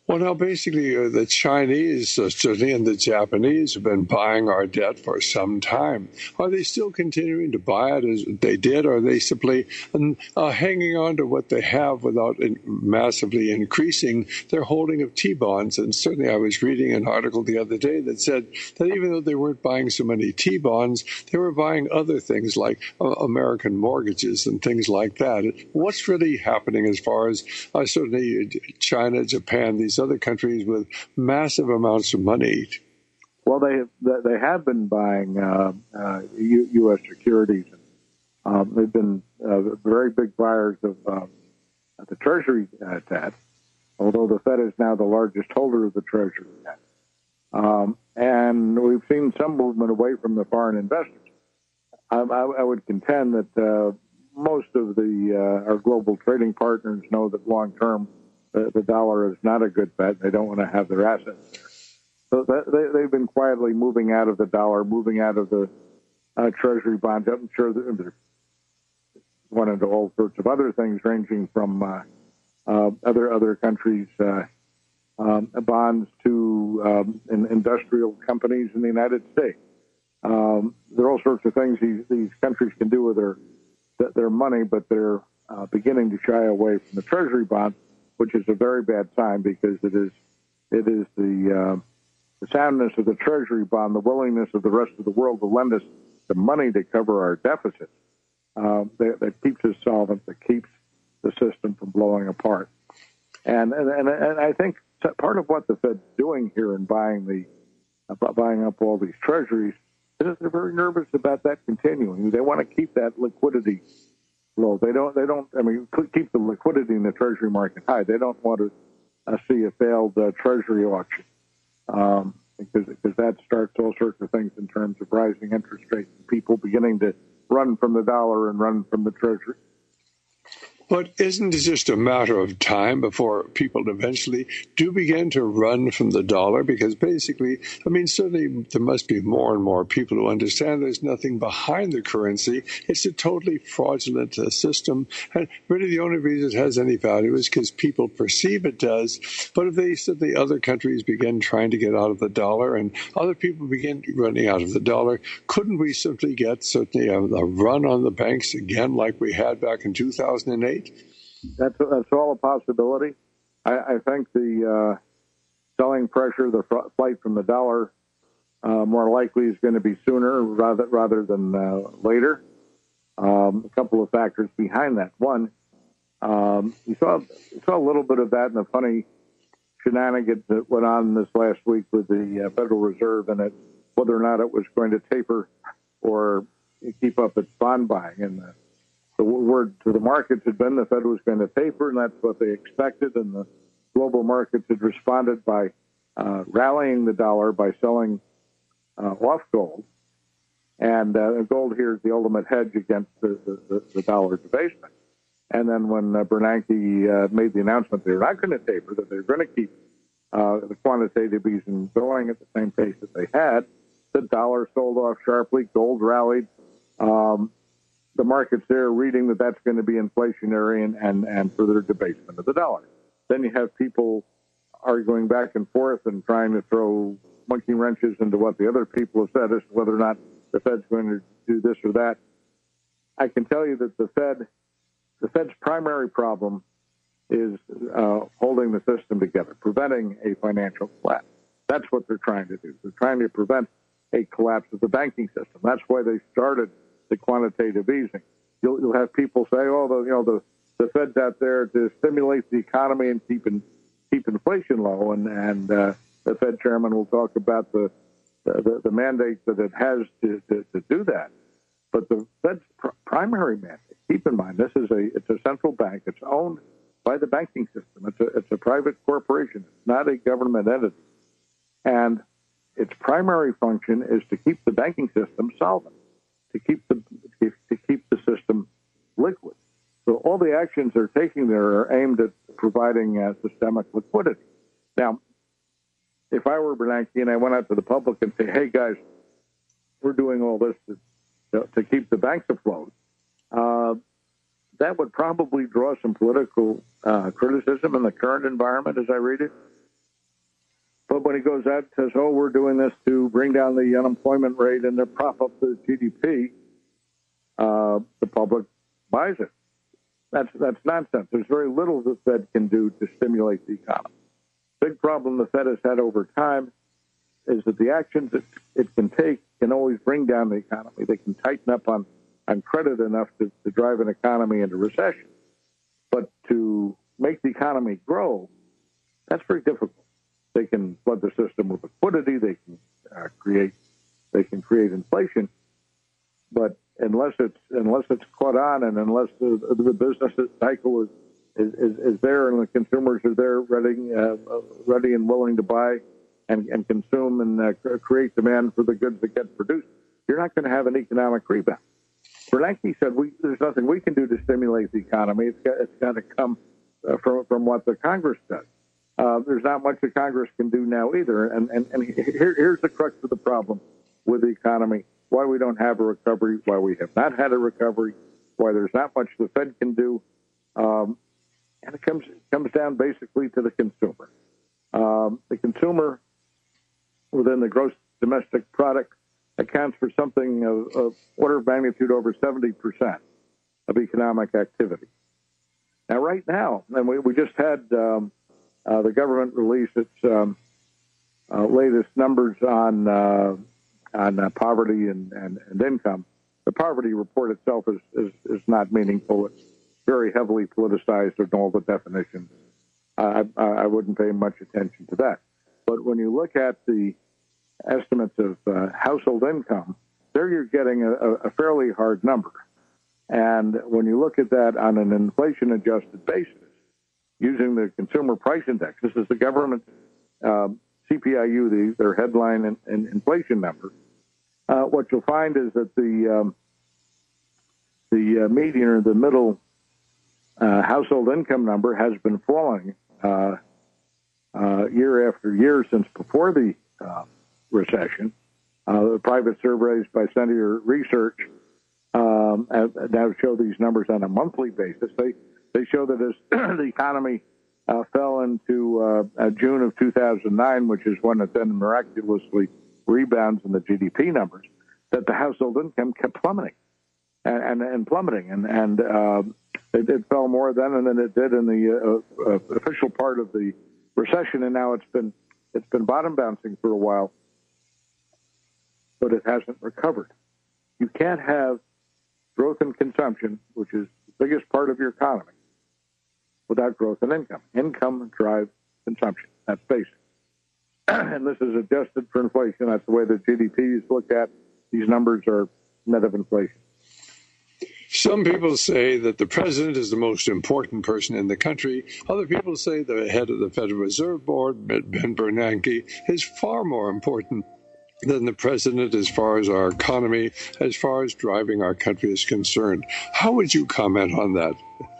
Well, now, basically, uh, the Chinese, uh, certainly, and the Japanese have been buying our debt for some time. Are they still continuing to buy it as they did, or are they simply uh, hanging on to what they have without in- massively increasing their holding of T-bonds? And certainly I was reading an article the other day that said that even though they weren't buying so many T-bonds, they were buying other things like uh, American mortgages and things like that. What's really happening as far as uh, certainly China, Japan, these other countries with massive amounts of money? Well, they they have been buying uh, uh, U S securities. Um, they've been uh, very big buyers of uh, the Treasury uh, debt, although the Fed is now the largest holder of the Treasury debt. Um, and we've seen some movement away from the foreign investors. I, I, I would contend that uh, most of the uh, our global trading partners know that long term the, the dollar is not a good bet. They don't want to have their assets there. So that, they, they've been quietly moving out of the dollar, moving out of the uh, Treasury bonds. I'm sure that they're going into all sorts of other things, ranging from uh, uh, other other countries' uh, um, bonds to um, in industrial companies in the United States. Um, there are all sorts of things these, these countries can do with their their money, but they're uh, beginning to shy away from the Treasury bond, which is a very bad sign because it is it is the, uh, the soundness of the Treasury bond, the willingness of the rest of the world to lend us the money to cover our deficits uh, that, that keeps us solvent, that keeps the system from blowing apart. And and, and, and I think part of what the Fed's doing here in buying the uh, buying up all these treasuries is they're very nervous about that continuing. They want to keep that liquidity low. They don't. They don't. I mean, keep the liquidity in the Treasury market high. They don't want to uh, see a failed uh, Treasury auction um, because because that starts all sorts of things in terms of rising interest rates and people beginning to run from the dollar and run from the Treasury. But isn't it just a matter of time before people eventually do begin to run from the dollar? Because basically, I mean, certainly there must be more and more people who understand there's nothing behind the currency. It's a totally fraudulent uh, system. And really the only reason it has any value is because people perceive it does. But if they said the other countries begin trying to get out of the dollar and other people begin running out of the dollar, couldn't we simply get certainly a, a run on the banks again like we had back in two thousand eight? That's that's all a possibility. I, I think the uh, selling pressure, the fr- flight from the dollar, uh, more likely is going to be sooner rather rather than uh, later. Um, a couple of factors behind that. One, um, you saw you saw a little bit of that in the funny shenanigans that went on this last week with the uh, Federal Reserve and it, whether or not it was going to taper or keep up its bond buying. And the, the word to the markets had been the Fed was going to taper, and that's what they expected. And the global markets had responded by uh, rallying the dollar by selling uh, off gold. And uh, gold here is the ultimate hedge against the, the, the dollar debasement. And then when uh, Bernanke uh, made the announcement they're not going to taper, that they're going to keep uh, the quantitative easing going at the same pace that they had, the dollar sold off sharply, gold rallied. Um, the markets there reading that that's going to be inflationary and, and, and further debasement of the dollar. Then you have people arguing back and forth and trying to throw monkey wrenches into what the other people have said as to whether or not the Fed's going to do this or that. I can tell you that the Fed, the Fed's primary problem is uh, holding the system together, preventing a financial collapse. That's what they're trying to do. They're trying to prevent a collapse of the banking system. That's why they started the quantitative easing. You'll, you'll have people say, "Oh, the, you know, the, the Fed's out there to stimulate the economy and keep in, keep inflation low," and and uh, the Fed chairman will talk about the the, the mandate that it has to, to, to do that. But the Fed's pr- primary mandate, keep in mind, this is a it's a central bank. It's owned by the banking system. It's a it's a private corporation. It's not a government entity, and its primary function is to keep the banking system solvent, to keep the to keep the system liquid. So all the actions they're taking there are aimed at providing uh, systemic liquidity. Now, if I were Bernanke and I went out to the public and say, "Hey guys, we're doing all this to, to keep the banks afloat," uh, that would probably draw some political uh, criticism in the current environment as I read it. But when he goes out and says, oh, we're doing this to bring down the unemployment rate and to prop up the G D P, uh, the public buys it. That's that's nonsense. There's very little the Fed can do to stimulate the economy. Big problem the Fed has had over time is that the actions that it can take can always bring down the economy. They can tighten up on, on credit enough to, to drive an economy into recession. But to make the economy grow, that's very difficult. They can flood the system with liquidity. They can uh, create they can create inflation, but unless it's unless it's caught on, and unless the, the business cycle is, is, is, is there, and the consumers are there ready uh, ready and willing to buy and, and consume and uh, create demand for the goods that get produced, you're not going to have an economic rebound. Bernanke said, we, "There's nothing we can do to stimulate the economy. It's got, it's got to come uh, from from what the Congress does." Uh, there's not much that Congress can do now either. And, and, and here, here's the crux of the problem with the economy, why we don't have a recovery, why we have not had a recovery, why there's not much the Fed can do. Um, and it comes comes down basically to the consumer. Um, the consumer within the gross domestic product accounts for something of, of order of magnitude over seventy percent of economic activity. Now, right now, and we, we just had... Um, Uh, the government released its um, uh, latest numbers on uh, on uh, poverty and, and, and income. The poverty report itself is, is, is not meaningful. It's very heavily politicized in all the definitions. I, I, I wouldn't pay much attention to that. But when you look at the estimates of uh, household income, there you're getting a, a fairly hard number. And when you look at that on an inflation-adjusted basis, using the Consumer Price Index, this is the government um, C P I U, the, their headline and, and inflation number. Uh, what you'll find is that the um, the uh, median or the middle uh, household income number has been falling uh, uh, year after year since before the uh, recession. Uh, the private surveys by Center Research um, now show these numbers on a monthly basis. They They show that as the economy uh, fell into uh, uh, June of two thousand nine, which is when it then miraculously rebounds in the G D P numbers, that the household income kept plummeting and, and, and plummeting. And, and uh, it, it fell more then than it did in the uh, uh, official part of the recession. And now it's been it's been bottom bouncing for a while, but it hasn't recovered. You can't have growth in consumption, which is the biggest part of your economy, without growth in income. Income drives consumption. That's basic. And this is adjusted for inflation. That's the way the G D P is looked at. These numbers are net of inflation. Some people say that the president is the most important person in the country. Other people say the head of the Federal Reserve Board, Ben Bernanke, is far more important than the president as far as our economy, as far as driving our country is concerned. How would you comment on that?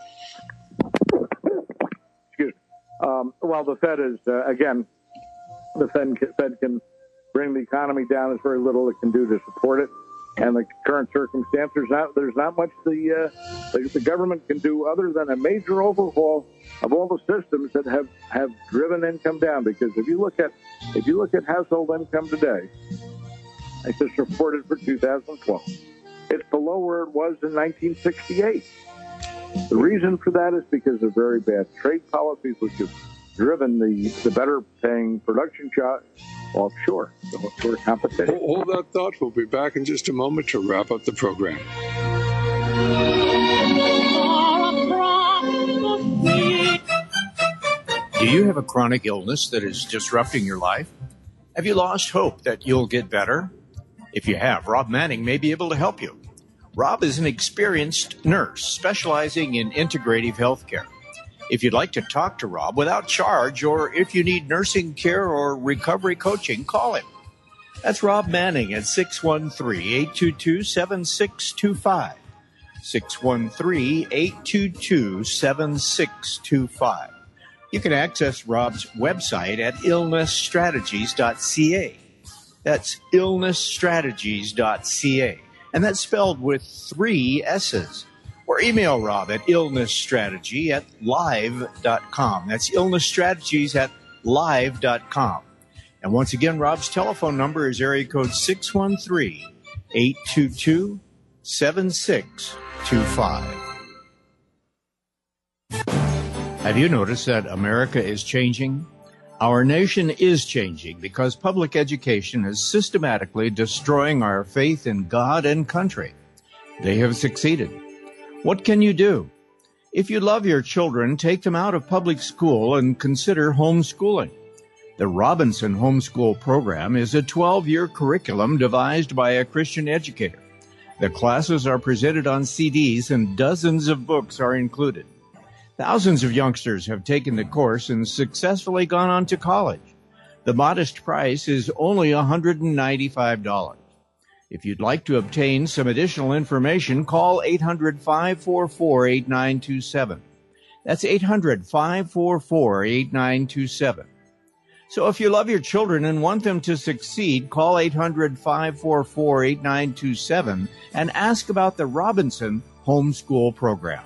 Excuse me. Um, well, the Fed is, uh, again, the Fed, Fed can bring the economy down. There's very little it can do to support it. And the current circumstances, not, there's not much the, uh, the the government can do other than a major overhaul of all the systems that have, have driven income down. Because if you look at if you look at household income today, I just reported for two thousand twelve, it's below where it was in nineteen sixty-eight. The reason for that is because of very bad trade policies, which have driven the, the better paying production jobs offshore, so offshore competition. Hold that thought. We'll be back in just a moment to wrap up the program. Do you have a chronic illness that is disrupting your life? Have you lost hope that you'll get better? If you have, Rob Manning may be able to help you. Rob is an experienced nurse specializing in integrative health care. If you'd like to talk to Rob without charge, or if you need nursing care or recovery coaching, call him. That's Rob Manning at six one three, eight two two, seven six two five. six one three, eight two two, seven six two five. You can access Rob's website at illness strategies dot c a. That's illness strategies dot c a. And that's spelled with three S's. Or email Rob at illnessstrategy at live dot com. That's illnessstrategies at live dot com. And once again, Rob's telephone number is area code six one three, eight two two, seven six two five. Have you noticed that America is changing? Our nation is changing because public education is systematically destroying our faith in God and country. They have succeeded. What can you do? If you love your children, take them out of public school and consider homeschooling. The Robinson Homeschool Program is a twelve-year curriculum devised by a Christian educator. The classes are presented on C Ds and dozens of books are included. Thousands of youngsters have taken the course and successfully gone on to college. The modest price is only one hundred ninety-five dollars. If you'd like to obtain some additional information, call eight hundred, five four four, eight nine two seven. That's eight hundred, five four four, eight nine two seven. So if you love your children and want them to succeed, call eight hundred, five four four, eight nine two seven and ask about the Robinson Homeschool Program.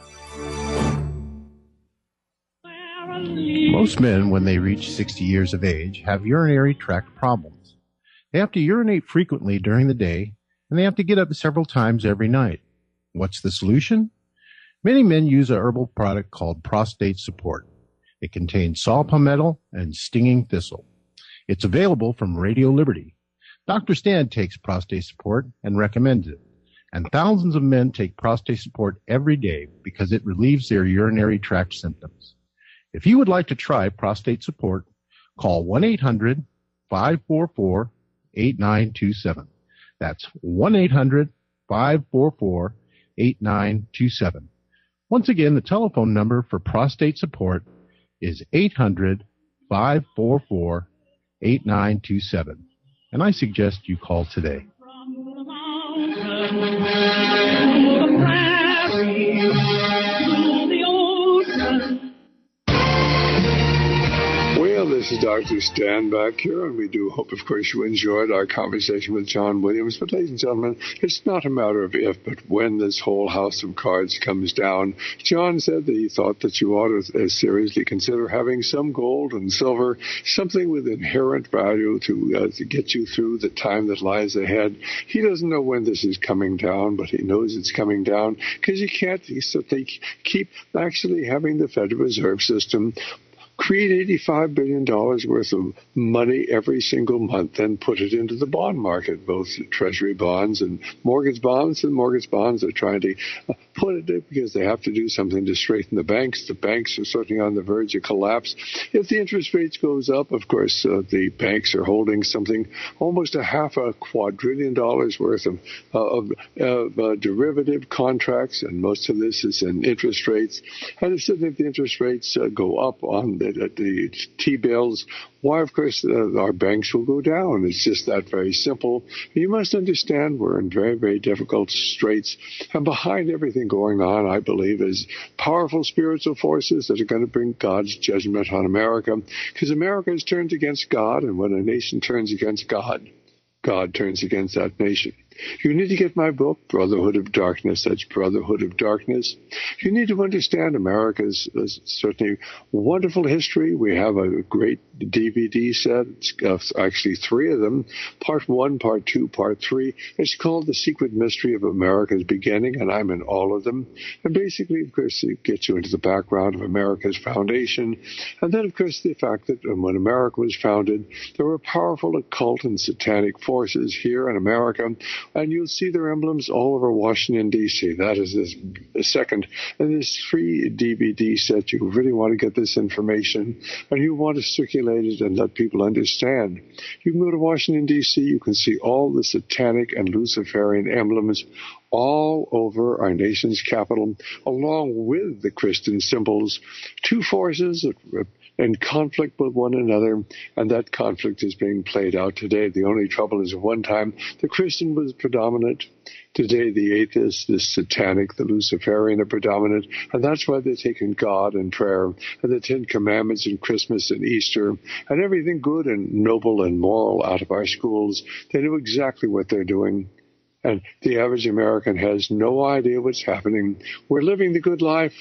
Most men, when they reach sixty years of age, have urinary tract problems. They have to urinate frequently during the day, and they have to get up several times every night. What's the solution? Many men use a herbal product called Prostate Support. It contains saw palmetto and stinging thistle. It's available from Radio Liberty. Doctor Stan takes Prostate Support and recommends it. And thousands of men take Prostate Support every day because it relieves their urinary tract symptoms. If you would like to try Prostate Support, call one eight hundred, five four four, eight nine two seven. That's one eight hundred, five four four, eight nine two seven. Once again, the telephone number for Prostate Support is eight hundred, five four four, eight nine two seven. And I suggest you call today. Well, this is Doctor Stan back here, and we do hope, of course, you enjoyed our conversation with John Williams. But, ladies and gentlemen, it's not a matter of if, but when this whole house of cards comes down. John said that he thought that you ought to uh, seriously consider having some gold and silver, something with inherent value to, uh, to get you through the time that lies ahead. He doesn't know when this is coming down, but he knows it's coming down because you can't so they keep actually having the Federal Reserve System create eighty-five billion dollars worth of money every single month and put it into the bond market, both Treasury bonds and mortgage bonds. And mortgage bonds are trying to put it in because they have to do something to straighten the banks. The banks are certainly on the verge of collapse. If the interest rates goes up, of course, uh, the banks are holding something almost a half a quadrillion dollars worth of, uh, of, of uh, derivative contracts, and most of this is in interest rates. And if the interest rates uh, go up on the The, the T-bills, why, of course, uh, our banks will go down. It's just that very simple. You must understand we're in very, very difficult straits. And behind everything going on, I believe, is powerful spiritual forces that are going to bring God's judgment on America. Because America has turned against God, and when a nation turns against God, God turns against that nation. You need to get my book, Brotherhood of Darkness. That's Brotherhood of Darkness. You need to understand America's uh, certainly wonderful history. We have a great D V D set. It's uh, actually three of them, part one, part two, part three. It's called The Secret Mystery of America's Beginning, and I'm in all of them. And basically, of course, it gets you into the background of America's foundation. And then, of course, the fact that when America was founded, there were powerful occult and satanic forces here in America. And you'll see their emblems all over Washington, D C That is this the second in this free D V D set. You really want to get this information, and you want to circulate it and let people understand. You can go to Washington, D C You can see all the satanic and Luciferian emblems all over our nation's capital, along with the Christian symbols. Two forces that in conflict with one another, and that conflict is being played out today. The only trouble is at one time the Christian was predominant. Today the atheist, the satanic, the Luciferian are predominant, and that's why they're taking God and prayer and the Ten Commandments and Christmas and Easter and everything good and noble and moral out of our schools. They know exactly what they're doing. And the average American has no idea what's happening. We're living the good life.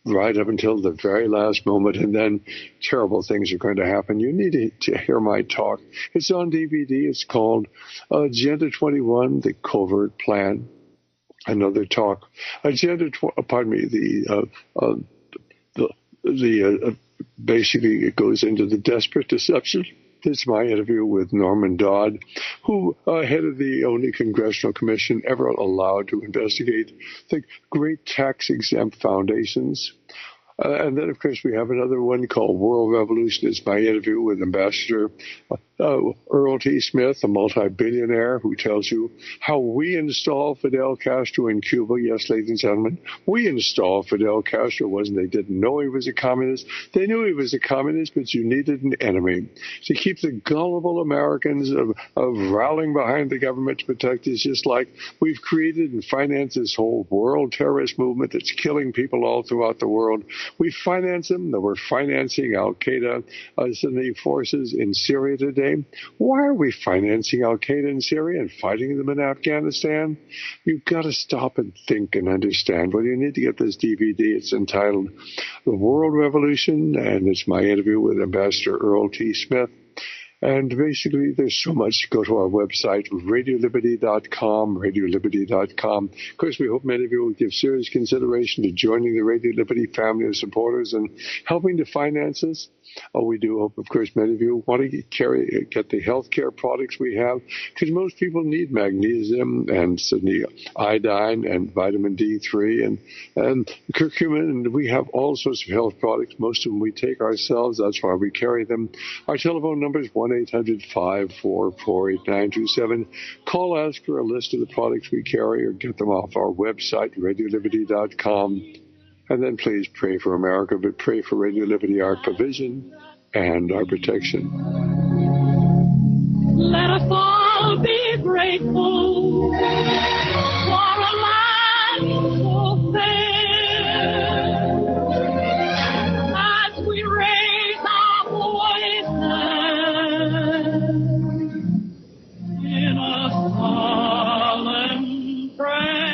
right up until the very last moment, and then terrible things are going to happen. You need to, to hear my talk. It's on D V D. It's called Agenda twenty-one, The Covert Plan. Another talk. Agenda, tw- pardon me, the, uh, uh, the, the uh, basically it goes into the desperate deception. This is my interview with Norman Dodd, who uh, head of the only congressional commission ever allowed to investigate the great tax-exempt foundations. Uh, and then, of course, we have another one called World Revolution. It's my interview with Ambassador uh, Earl T. Smith, a multi-billionaire, who tells you how we installed Fidel Castro in Cuba. Yes, ladies and gentlemen, we installed Fidel Castro. It wasn't they didn't know he was a communist. They knew he was a communist, but you needed an enemy to keep the gullible Americans of, of rallying behind the government to protect us, just like we've created and financed this whole world terrorist movement that's killing people all throughout the world. We finance them. We're financing Al-Qaeda uh, Sunni forces in Syria today. Why are we financing Al-Qaeda in Syria and fighting them in Afghanistan? You've got to stop and think and understand. Well, you need to get this D V D. It's entitled The World Revolution, and it's my interview with Ambassador Earl T. Smith. And basically, there's so much. Go to our website, radio liberty dot com, radio liberty dot com. Of course, we hope many of you will give serious consideration to joining the Radio Liberty family of supporters and helping to finance us. Oh, we do hope, of course, many of you want to get, carry, get the health care products we have, because most people need magnesium and certainly iodine and vitamin D three and, and curcumin, and we have all sorts of health products. Most of them we take ourselves. That's why we carry them. Our telephone number is one eight hundred, five four four, eight nine two seven. Call, ask for a list of the products we carry, or get them off our website, radio liberty dot com. And then please pray for America, but pray for Radio Liberty, our provision and our protection. Let us all be grateful for a land so fair. As we raise our voices in a solemn prayer.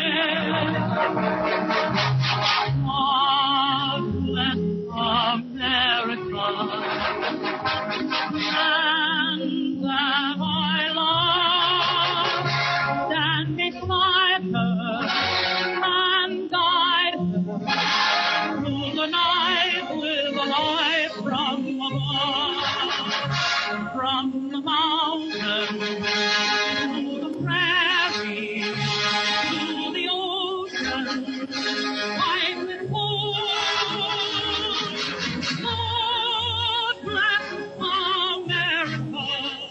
From the mountain to the prairie to the ocean, white with gold. Lord bless America.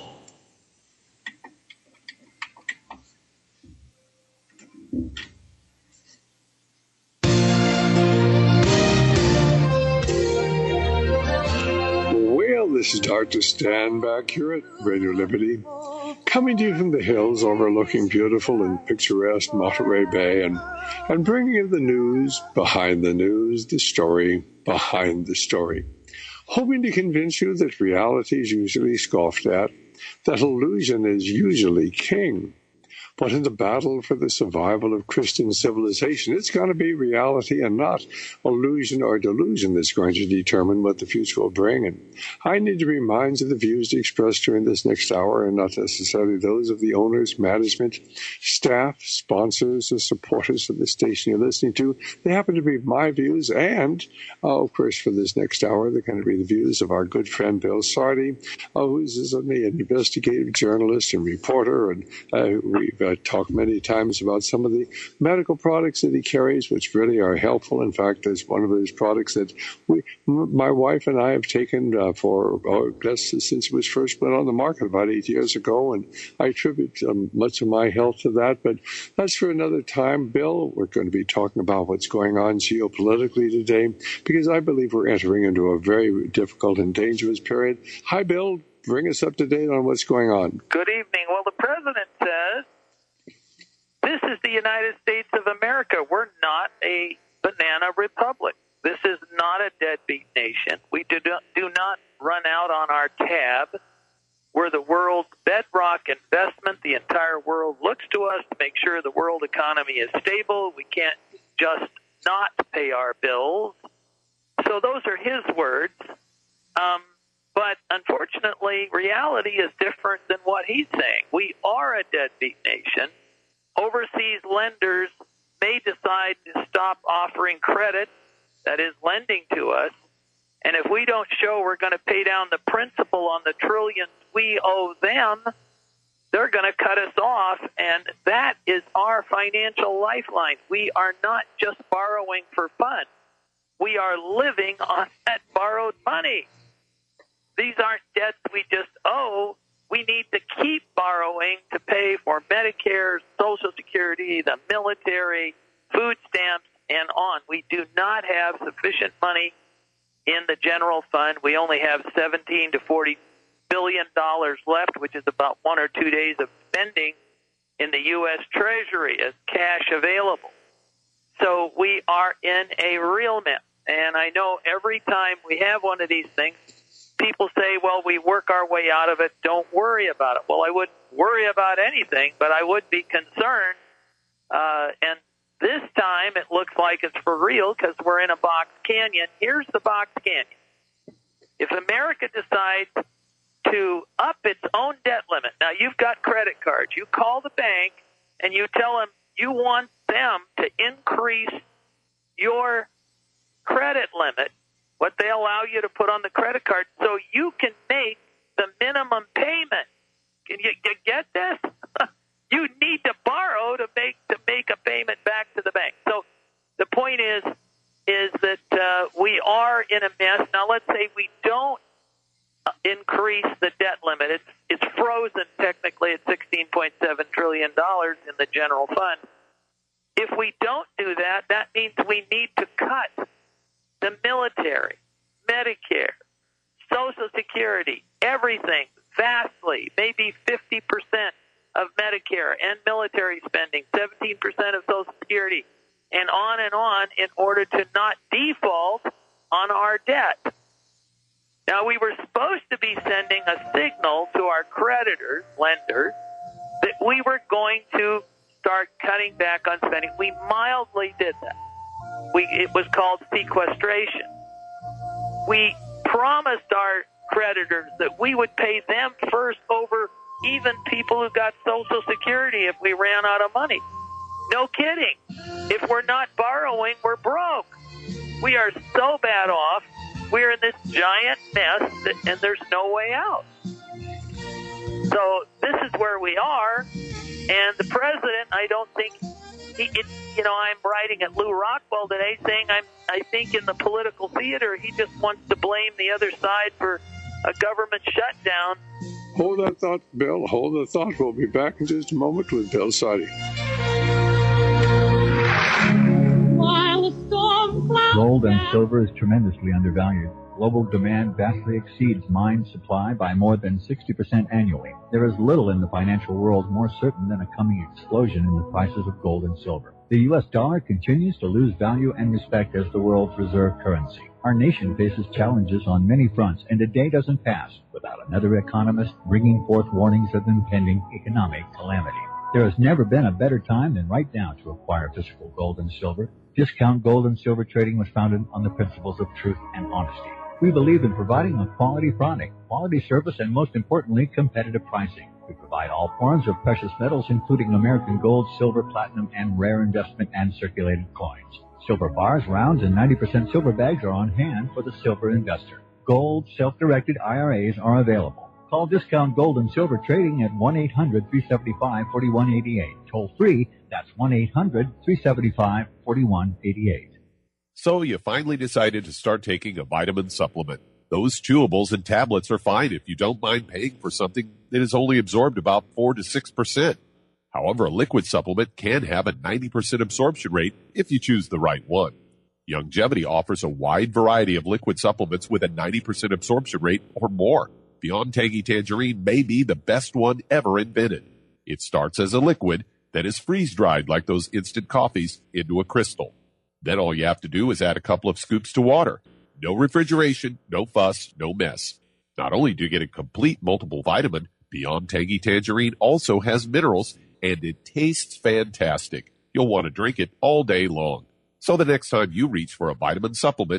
Well, this is Doctor Stan back here at Radio Liberty, coming to you from the hills overlooking beautiful and picturesque Monterey Bay, and, and bringing you the news behind the news, the story behind the story. Hoping to convince you that reality is usually scoffed at, that illusion is usually king. But in the battle for the survival of Christian civilization, it's going to be reality and not illusion or delusion that's going to determine what the future will bring. And I need to remind you the views expressed during this next hour are not necessarily those of the owners, management, staff, sponsors, or supporters of the station you're listening to. They happen to be my views, and, uh, of course, for this next hour, they're going to be the views of our good friend Bill Sardi, uh, who's an investigative journalist and reporter, and uh, we've uh, talked many times about some of the medical products that he carries, which really are helpful. In fact, there's one of those products that we, my wife and I have taken uh, for oh, since it was first put on the market about eight years ago, and I attribute um, much of my health to that. But that's for another time. Bill, we're going to be talking about what's going on geopolitically today, because I believe we're entering into a very difficult and dangerous period. Hi, Bill. Bring us up to date on what's going on. Good evening. Well, the president says this is the United States of America. We're not a banana republic. This is not a deadbeat nation. We do not, do not run out on our tab. We're the world's bedrock investment. The entire world looks to us to make sure the world economy is stable. We can't just not pay our bills. his words. Um, but unfortunately, reality is different than what he's saying. We are a deadbeat nation. Overseas lenders may decide to stop offering credit, that is, lending to us. And if we don't show we're going to pay down the principal on the trillions we owe them, they're going to cut us off, and that is our financial lifeline. We are not just borrowing for fun. We are living on that borrowed money. These aren't debts we just owe. We need to keep borrowing to pay for Medicare, Social Security, the military, food stamps, and on. We do not have sufficient money in the general fund. We only have seventeen to forty billion dollars left, which is about one or two days of spending in the U S Treasury as cash available. So we are in a real mess. And I know every time we have one of these things, people say, well, we work our way out of it. Don't worry about it. Well, I wouldn't worry about anything, but I would be concerned. Uh, and this time it looks like it's for real because we're in a box canyon. Here's the box canyon. If America decides to up its own debt limit. Now, you've got credit cards. You call the bank and you tell them you want them to increase your credit limit, what they allow you to put on the credit card, so you can make the minimum payment. Can you, you get this? You need to borrow to make to make a payment back to the bank. So the point is, is that uh, we are in a mess. Now, let's say we don't increase the debt limit. It's it's frozen technically at sixteen point seven trillion dollars in the general fund. If we don't do that, that means we need to cut the military, Medicare, Social Security, everything vastly, maybe fifty percent of Medicare and military spending, seventeen percent of Social Security, and on and on in order to not default on our debt. Now, we were supposed to be sending a signal to our creditors, lenders, that we were going to start cutting back on spending. We mildly did that. We, it was called sequestration. We promised our creditors that we would pay them first over even people who got Social Security if we ran out of money. No kidding. If we're not borrowing, we're broke. We are so bad off. We're in this giant mess, that, and there's no way out. So this is where we are, and the president, I don't think, he, it, you know, I'm writing at Lou Rockwell today saying I'm, I think in the political theater he just wants to blame the other side for a government shutdown. Hold that thought, Bill. Hold the thought. We'll be back in just a moment with Bill Soddy. Gold and silver is tremendously undervalued. Global demand vastly exceeds mine supply by more than sixty percent annually. There is little in the financial world more certain than a coming explosion in the prices of gold and silver. The U S dollar continues to lose value and respect as the world's reserve currency. Our nation faces challenges on many fronts, and a day doesn't pass without another economist bringing forth warnings of impending economic calamity. There has never been a better time than right now to acquire physical gold and silver. Discount Gold and Silver Trading was founded on the principles of truth and honesty. We believe in providing a quality product, quality service, and most importantly, competitive pricing. We provide all forms of precious metals, including American gold, silver, platinum, and rare investment and circulated coins. Silver bars, rounds, and ninety percent silver bags are on hand for the silver investor. Gold self-directed I R As are available. Call Discount Gold and Silver Trading at one eight hundred, three seven five, four one eight eight. Toll free, that's one eight hundred, three seven five, four one eight eight. So you finally decided to start taking a vitamin supplement. Those chewables and tablets are fine if you don't mind paying for something that is only absorbed about four to six percent. However, a liquid supplement can have a ninety percent absorption rate if you choose the right one. Youngevity offers a wide variety of liquid supplements with a ninety percent absorption rate or more. Beyond Tangy Tangerine may be the best one ever invented. It starts as a liquid that is freeze-dried like those instant coffees into a crystal. Then all you have to do is add a couple of scoops to water. No refrigeration, no fuss, no mess. Not only do you get a complete multiple vitamin, Beyond Tangy Tangerine also has minerals, and it tastes fantastic. You'll want to drink it all day long. So the next time you reach for a vitamin supplement,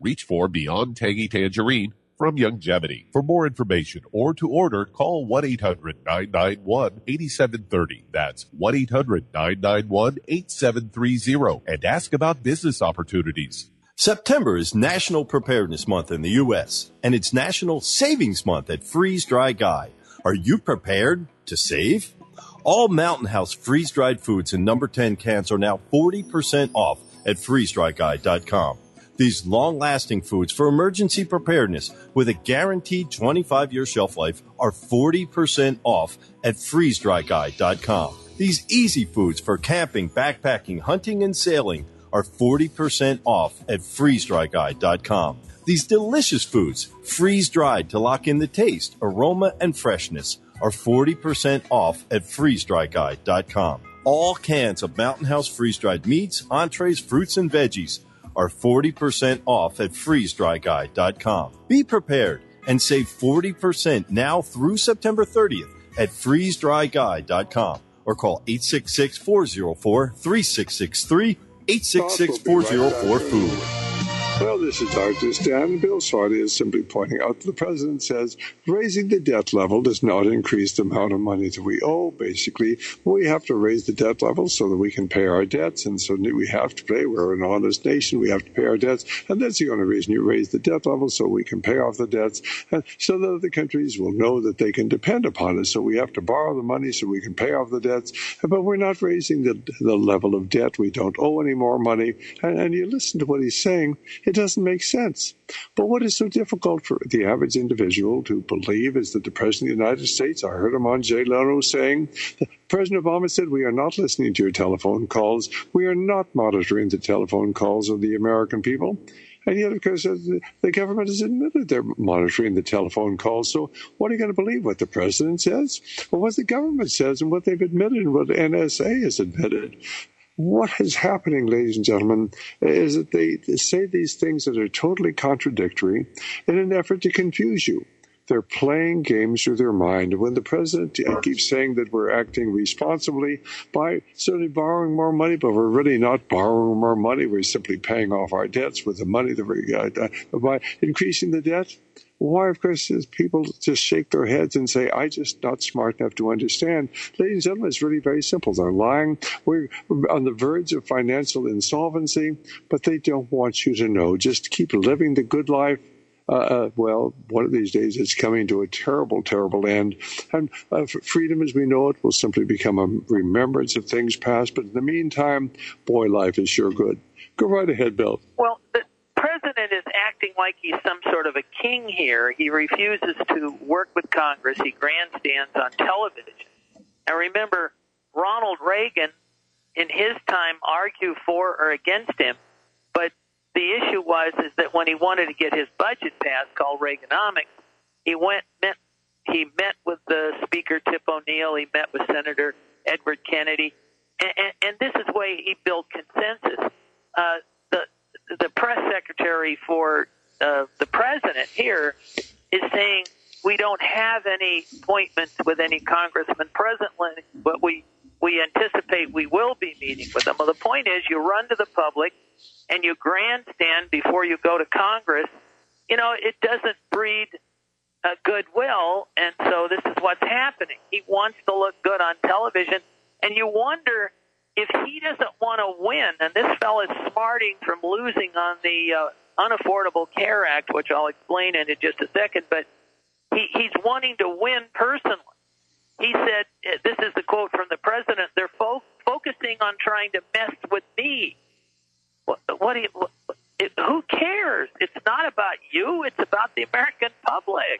Reach for Beyond Tangy Tangerine from Youngevity. For more information or to order, call one eight hundred nine nine one eight seven three zero. That's one eight hundred nine nine one eight seven three zero. And ask about business opportunities. September is National Preparedness Month in the U S, and it's National Savings Month at Freeze Dry Guy. Are you prepared to save? All Mountain House freeze-dried foods in number ten cans are now forty percent off at freeze dry guy dot com. These long-lasting foods for emergency preparedness with a guaranteed twenty-five year shelf life are forty percent off at freeze dry guy dot com. These easy foods for camping, backpacking, hunting, and sailing are forty percent off at freeze dry guy dot com. These delicious foods, freeze-dried to lock in the taste, aroma, and freshness, are forty percent off at freeze dry guy dot com. All cans of Mountain House freeze-dried meats, entrees, fruits, and veggies are forty percent off at freeze dry guy dot com. Be prepared and save forty percent now through September thirtieth at freeze dry guy dot com or call eight six six, four zero four, three six six three, eight six six, four zero four, food. Well, this is Doctor Stan. Bill Sardi is simply pointing out the president says raising the debt level does not increase the amount of money that we owe. Basically, we have to raise the debt level so that we can pay our debts, and so we have to pay. We're an honest nation. We have to pay our debts, and that's the only reason you raise the debt level, so we can pay off the debts, and so that other countries will know that they can depend upon us. So we have to borrow the money so we can pay off the debts, but we're not raising the, the level of debt. We don't owe any more money, and, and you listen to what he's saying. It doesn't make sense. But what is so difficult for the average individual to believe is that the President of the United States, I heard him on Jay Leno saying, President Obama said, we are not listening to your telephone calls. We are not monitoring the telephone calls of the American people. And yet, of course, the government has admitted they're monitoring the telephone calls. So what are you going to believe, what the president says, or what the government says, and what they've admitted, and what N S A has admitted? What is happening, ladies and gentlemen, is that they say these things that are totally contradictory in an effort to confuse you. They're playing games with your mind. When the president keeps saying that we're acting responsibly by certainly borrowing more money, but we're really not borrowing more money. We're simply paying off our debts with the money that we got uh, by increasing the debt. Why, of course, is people just shake their heads and say, I'm just not smart enough to understand. Ladies and gentlemen, it's really very simple. They're lying. We're on the verge of financial insolvency, but they don't want you to know. Just keep living the good life. Uh, uh, well, one of these days it's coming to a terrible, terrible end. And uh, freedom as we know it will simply become a remembrance of things past. But in the meantime, boy, life is sure good. Go right ahead, Bill. Well, the president is acting like he's some sort of a king here. He refuses to work with Congress. He grandstands on television. And remember, Ronald Reagan, in his time, argued for or against him. But the issue was is that when he wanted to get his budget passed, called Reaganomics, he went met he met with the Speaker Tip O'Neill. He met with Senator Edward Kennedy, and, and, and this is the way he built consensus. Uh, the the press secretary for uh, the president here is saying we don't have any appointments with any congressman presently, but we we anticipate we will be meeting with them. Well, the point is, you run to the public and you grandstand before you go to Congress. You know, it doesn't breed uh, goodwill, and so this is what's happening. He wants to look good on television, and you wonder if he doesn't want to win, and this fellow is smarting from losing on the uh, Unaffordable Care Act, which I'll explain in just a second, but he, he's wanting to win personally. He said, this is the quote from the president, they're fo- focusing on trying to mess with me. What, what do you, what, it, who cares? It's not about you. It's about the American public.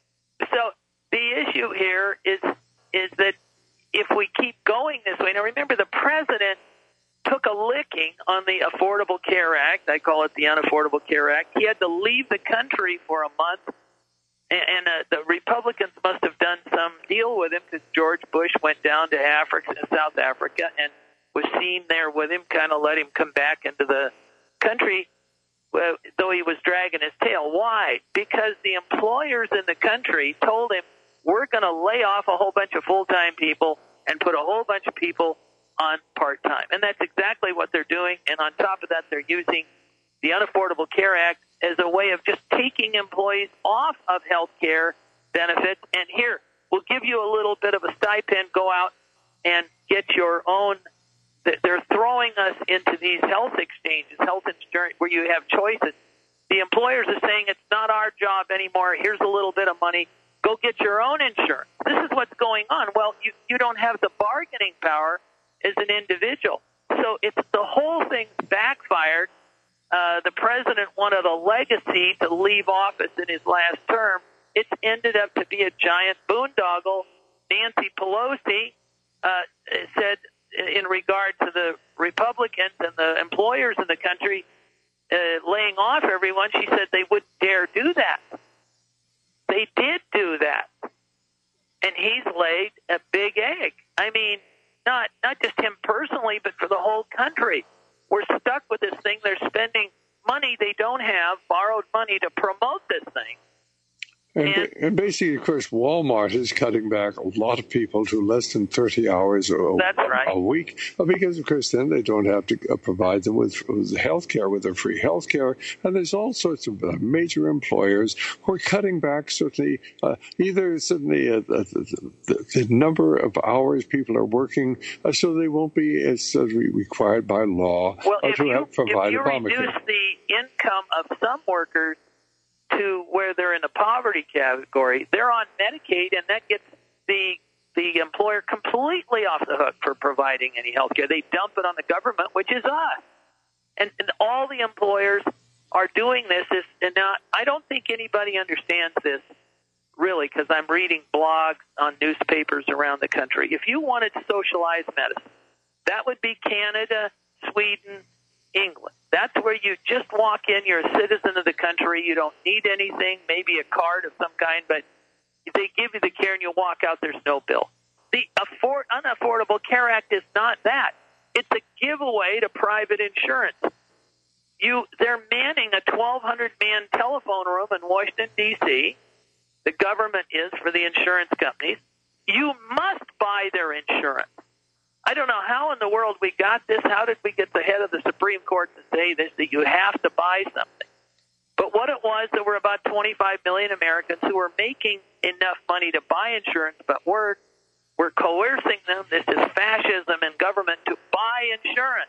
So the issue here is is that if we keep going this way, now remember the president took a licking on the Affordable Care Act. I call it the Unaffordable Care Act. He had to leave the country for a month, and, and uh, the Republicans must have done some deal with him because George Bush went down to Africa, South Africa, and was seen there with him, kind of let him come back into the country, uh, though he was dragging his tail. Why? Because the employers in the country told him, we're going to lay off a whole bunch of full-time people and put a whole bunch of people on part-time. And that's exactly what they're doing. And on top of that, they're using the Unaffordable Care Act as a way of just taking employees off of health care benefits. And here, we'll give you a little bit of a stipend, go out and get your own. They're throwing us into these health exchanges, health insurance, where you have choices. The employers are saying it's not our job anymore. Here's a little bit of money. Go get your own insurance. This is what's going on. Well, you, you don't have the bargaining power as an individual. So it's the whole thing's backfired. Uh, the president wanted a legacy to leave office in his last term. It's ended up to be a giant boondoggle. Nancy Pelosi uh, said in regard to the Republicans and the employers in the country uh, laying off everyone, she said they wouldn't dare do that. They did do that. And he's laid a big egg. I mean, not not just him personally, but for the whole country. We're stuck with this thing. They're spending money they don't have, borrowed money to promote this thing. And, and, and basically, of course, Walmart is cutting back a lot of people to less than thirty hours a, That's right. a week, because, of course, then they don't have to provide them with, with health care, with their free health care. And there's all sorts of major employers who are cutting back, certainly, uh, either certainly uh, the, the, the number of hours people are working, uh, so they won't be as uh, required by law well, uh, if to you, have provide if you Obamacare. reduce the income of some workers to where they're in the poverty category, they're on Medicaid, and that gets the the employer completely off the hook for providing any health care. They dump it on the government, which is us. And, and all the employers are doing this. Is, and now, I don't think anybody understands this, really, because I'm reading blogs on newspapers around the country. If you wanted socialized medicine, that would be Canada, Sweden, England. That's where you just walk in, you're a citizen of the country, you don't need anything, maybe a card of some kind, but they give you the care and you walk out, there's no bill. The afford, Unaffordable Care Act is not that. It's a giveaway to private insurance. You, they're manning a twelve hundred man telephone room in Washington, D C The government is for the insurance companies. You must buy their insurance. I don't know how in the world we got this. How did we get the head of the Supreme Court to say this, that you have to buy something? But what it was, there were about twenty-five million Americans who were making enough money to buy insurance, but we're, we're coercing them. This is fascism in government to buy insurance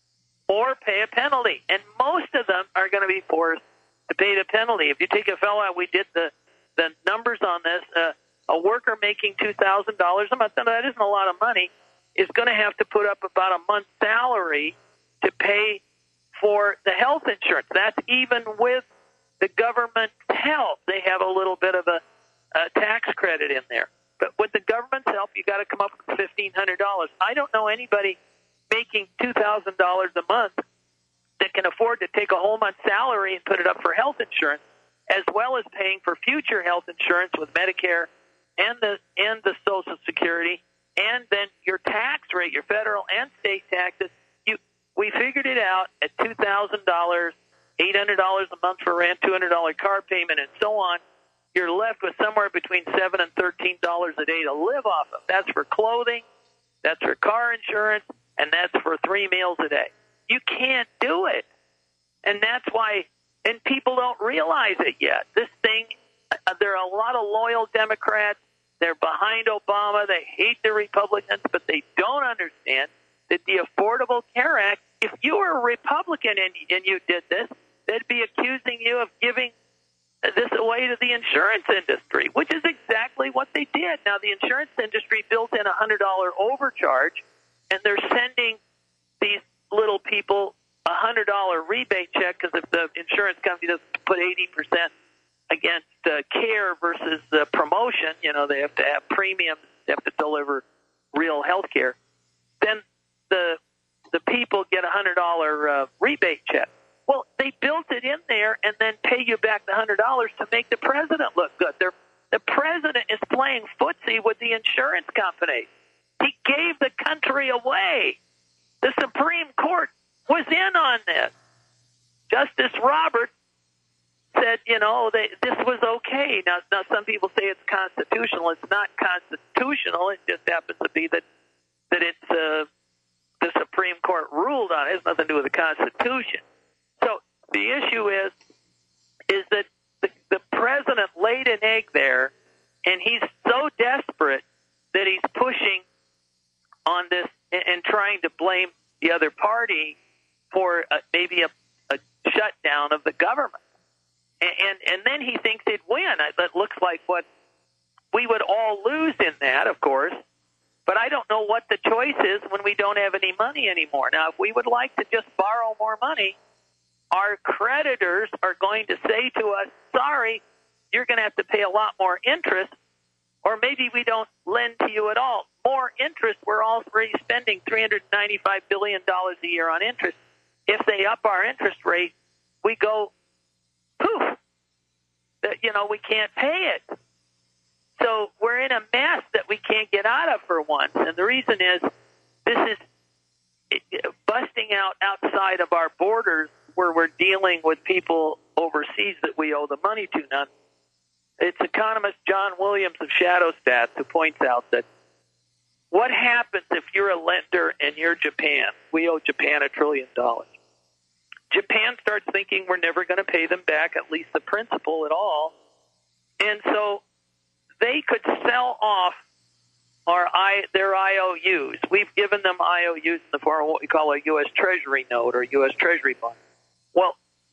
or pay a penalty. And most of them are going to be forced to pay the penalty. If you take a fellow, we did the, the numbers on this, uh, a worker making two thousand dollars a month, now that isn't a lot of money, is going to have to put up about a month's salary to pay for the health insurance. That's even with the government's help. They have a little bit of a, a tax credit in there. But with the government's help, you got to come up with fifteen hundred dollars. I don't know anybody making two thousand dollars a month that can afford to take a whole month's salary and put it up for health insurance, as well as paying for future health insurance with Medicare and the and the Social Security. And then your tax rate, your federal and state taxes, you we figured it out at two thousand dollars, eight hundred dollars a month for rent, two hundred dollars car payment, and so on. You're left with somewhere between seven dollars and thirteen dollars a day to live off of. That's for clothing, that's for car insurance, and that's for three meals a day. You can't do it. And that's why, and people don't realize it yet. This thing, uh, there are a lot of loyal Democrats. They're behind Obama. They hate the Republicans, but they don't understand that the Affordable Care Act, if you were a Republican and, and you did this, they'd be accusing you of giving this away to the insurance industry, which is exactly what they did. Now, the insurance industry built in a one hundred dollars overcharge, and they're sending these little people a one hundred dollars rebate check because if the insurance company doesn't put eighty percent against uh, care versus the promotion, you know, they have to have premiums, they have to deliver real health care, then the the people get a one hundred dollars uh, rebate check. Well, they built it in there and then pay you back the one hundred dollars to make the president look good. They're, the president is playing footsie with the insurance company. He gave the country away. The Supreme Court was in on this. Justice Roberts said, you know, they, this was okay. Now, now, some people say it's constitutional. It's not constitutional. It just happens to be that that it's uh, the Supreme Court ruled on it. It has nothing to do with the Constitution. So the issue is is that the, the president laid an egg there, and he's so desperate that he's pushing on this and, and trying to blame the other party for uh, maybe a, a shutdown of the government. And, and, and then he thinks he'd win. That looks like what we would all lose in that, of course. But I don't know what the choice is when we don't have any money anymore. Now, if we would like to just borrow more money, our creditors are going to say to us, sorry, you're going to have to pay a lot more interest, or maybe we don't lend to you at all. More interest, we're already spending three hundred ninety-five billion dollars a year on interest. If they up our interest rate, we go, poof, that, you know, we can't pay it. So we're in a mess that we can't get out of for once. And the reason is this is busting out outside of our borders where we're dealing with people overseas that we owe the money to. Now, it's economist John Williams of Shadow Stats who points out that what happens if you're a lender and you're Japan? We owe Japan a trillion dollars. Japan starts thinking we're never going to pay them back, at least the principal at all. And so they could sell off our I, their I O Us. We've given them I O Us in the form of what we call a U S Treasury note or U S Treasury bond. Well,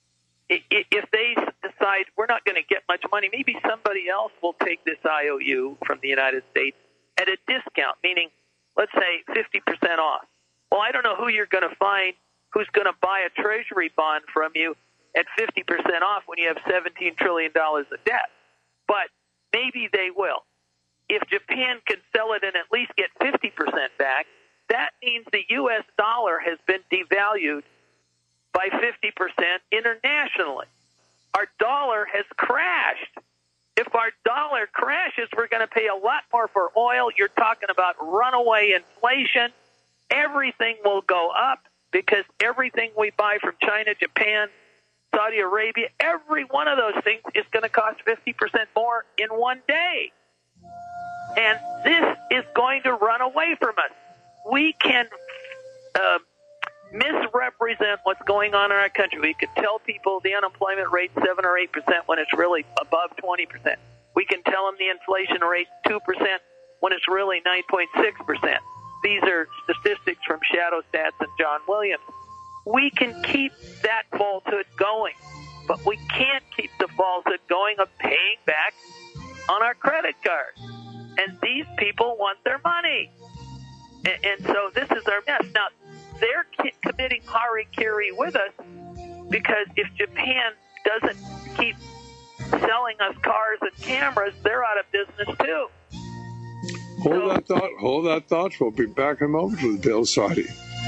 if they decide we're not going to get much money, maybe somebody else will take this I O U from the United States at a discount, meaning, let's say, fifty percent off. Well, I don't know who you're going to find who's going to buy a Treasury bond from you at fifty percent off when you have seventeen trillion dollars of debt. But maybe they will. If Japan can sell it and at least get fifty percent back, that means the U S dollar has been devalued by fifty percent internationally. Our dollar has crashed. If our dollar crashes, we're going to pay a lot more for oil. You're talking about runaway inflation. Everything will go up because everything we buy from China, Japan, Saudi Arabia, every one of those things is going to cost fifty percent more in one day. And this is going to run away from us. We can uh, misrepresent what's going on in our country. We can tell people the unemployment rate is seven or eight percent when it's really above twenty percent. We can tell them the inflation rate is two percent when it's really nine point six percent. These are statistics from Shadow Stats and John Williams. We can keep that falsehood going, but we can't keep the falsehood going of paying back on our credit card. And these people want their money. And, and so this is our mess. Now, they're ki- committing harikiri with us because if Japan doesn't keep selling us cars and cameras, they're out of business too. Hold so, that thought. Hold that thought. We'll be back in a moment with Bill Sardi.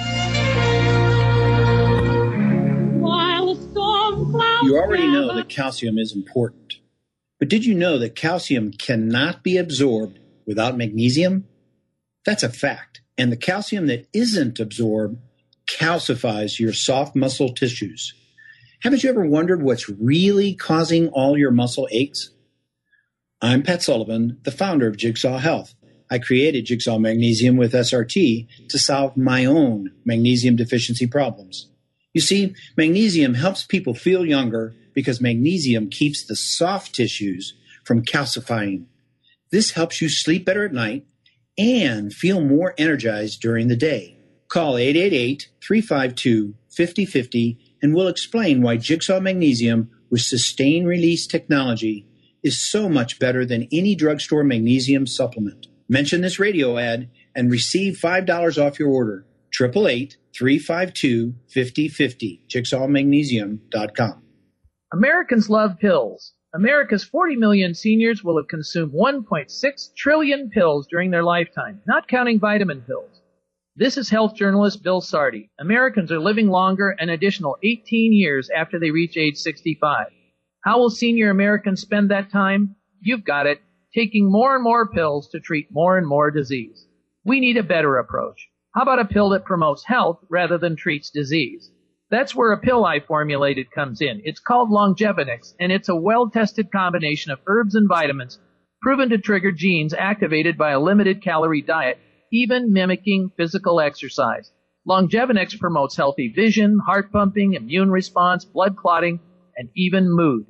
You already know that calcium is important. But did you know that calcium cannot be absorbed without magnesium? That's a fact. And the calcium that isn't absorbed calcifies your soft muscle tissues. Haven't you ever wondered what's really causing all your muscle aches? I'm Pat Sullivan, the founder of Jigsaw Health. I created Jigsaw Magnesium with S R T to solve my own magnesium deficiency problems. You see, magnesium helps people feel younger because magnesium keeps the soft tissues from calcifying. This helps you sleep better at night and feel more energized during the day. Call eight eight eight, three five two, five oh five oh and we'll explain why Jigsaw Magnesium with sustained release technology is so much better than any drugstore magnesium supplement. Mention this radio ad and receive five dollars off your order. eight eight eight, three five two, five oh five oh, jigsaw magnesium dot com. Americans love pills. America's forty million seniors will have consumed one point six trillion pills during their lifetime, not counting vitamin pills. This is health journalist Bill Sardi. Americans are living longer an additional eighteen years after they reach age sixty-five. How will senior Americans spend that time? You've got it, taking more and more pills to treat more and more disease. We need a better approach. How about a pill that promotes health rather than treats disease? That's where a pill I formulated comes in. It's called Longevinix, and it's a well-tested combination of herbs and vitamins proven to trigger genes activated by a limited calorie diet, even mimicking physical exercise. Longevinix promotes healthy vision, heart pumping, immune response, blood clotting, and even mood.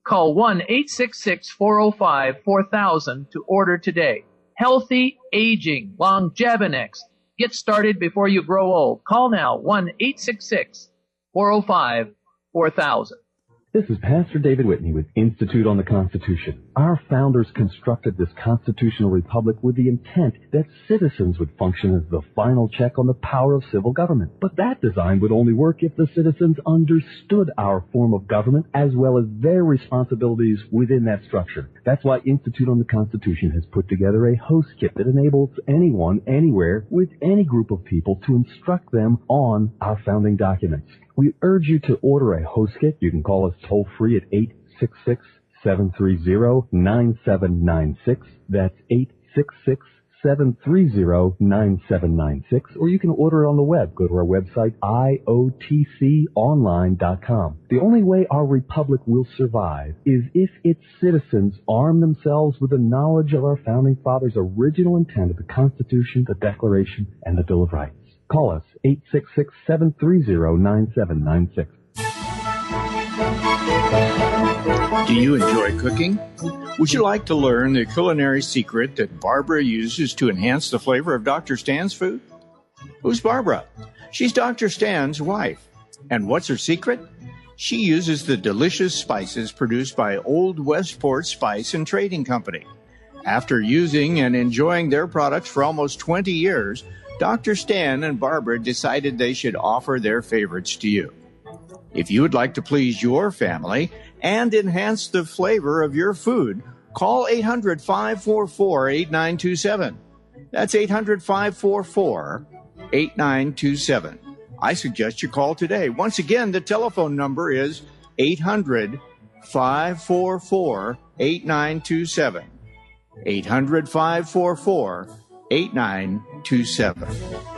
Call one eight six six, four oh five, four thousand to order today. Healthy aging, Longevinex. Get started before you grow old. Call now, one eight six six, four oh five, four thousand. This is Pastor David Whitney with Institute on the Constitution. Our founders constructed this constitutional republic with the intent that citizens would function as the final check on the power of civil government. But that design would only work if the citizens understood our form of government as well as their responsibilities within that structure. That's why Institute on the Constitution has put together a host kit that enables anyone, anywhere, with any group of people to instruct them on our founding documents. We urge you to order a host kit. You can call us toll-free at eight six six, seven three zero, nine seven nine six. That's eight six six, seven three zero, nine seven nine six. Or you can order it on the web. Go to our website, I O T C online dot com. The only way our republic will survive is if its citizens arm themselves with the knowledge of our founding fathers' original intent of the Constitution, the Declaration, and the Bill of Rights. Call us, eight six six, seven three zero, nine seven nine six. Do you enjoy cooking? Would you like to learn the culinary secret that Barbara uses to enhance the flavor of Doctor Stan's food? Who's Barbara? She's Doctor Stan's wife. And what's her secret? She uses the delicious spices produced by Old Westport Spice and Trading Company. After using and enjoying their products for almost twenty years, Doctor Stan and Barbara decided they should offer their favorites to you. If you would like to please your family and enhance the flavor of your food, call eight hundred, five four four, eight nine two seven. That's eight hundred, five four four, eight nine two seven. I suggest you call today. Once again, the telephone number is eight hundred, five four four, eight nine two seven. eight hundred, five four four, eight nine two seven.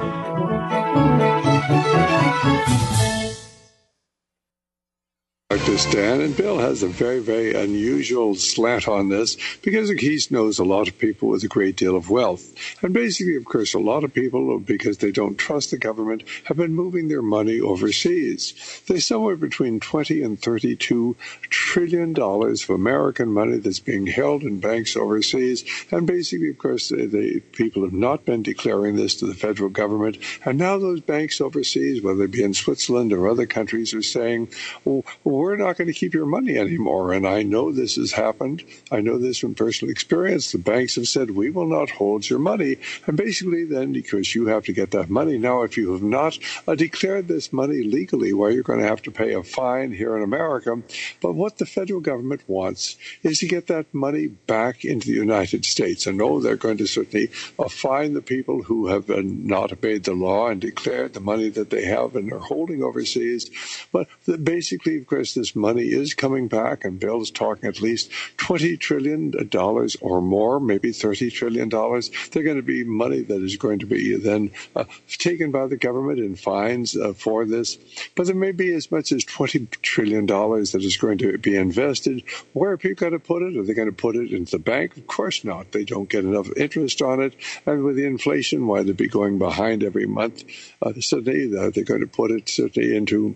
Doctor Stan, and Bill has a very, very unusual slant on this because he knows a lot of people with a great deal of wealth. And basically, of course, a lot of people, because they don't trust the government, have been moving their money overseas. There's somewhere between twenty and thirty-two trillion dollars of American money that's being held in banks overseas. And basically, of course, the, the people have not been declaring this to the federal government. And now those banks overseas, whether it be in Switzerland or other countries, are saying, well, we're not going to keep your money anymore. And I know this has happened. I know this from personal experience. The banks have said, we will not hold your money. And basically then, because you have to get that money. Now, if you have not uh, declared this money legally, well, you're going to have to pay a fine here in America. But what the federal government wants is to get that money back into the United States. I know they're going to certainly uh, fine the people who have uh, not obeyed the law and declared the money that they have and are holding overseas. But the, basically, of course, this money is coming back, and Bill's talking at least twenty trillion dollars or more, maybe thirty trillion dollars. They're going to be money that is going to be then uh, taken by the government in fines uh, for this. But there may be as much as twenty trillion dollars that is going to be invested. Where are people going to put it? Are they going to put it into the bank? Of course not. They don't get enough interest on it. And with the inflation, why they'd be going behind every month, uh, certainly uh, they're going to put it certainly into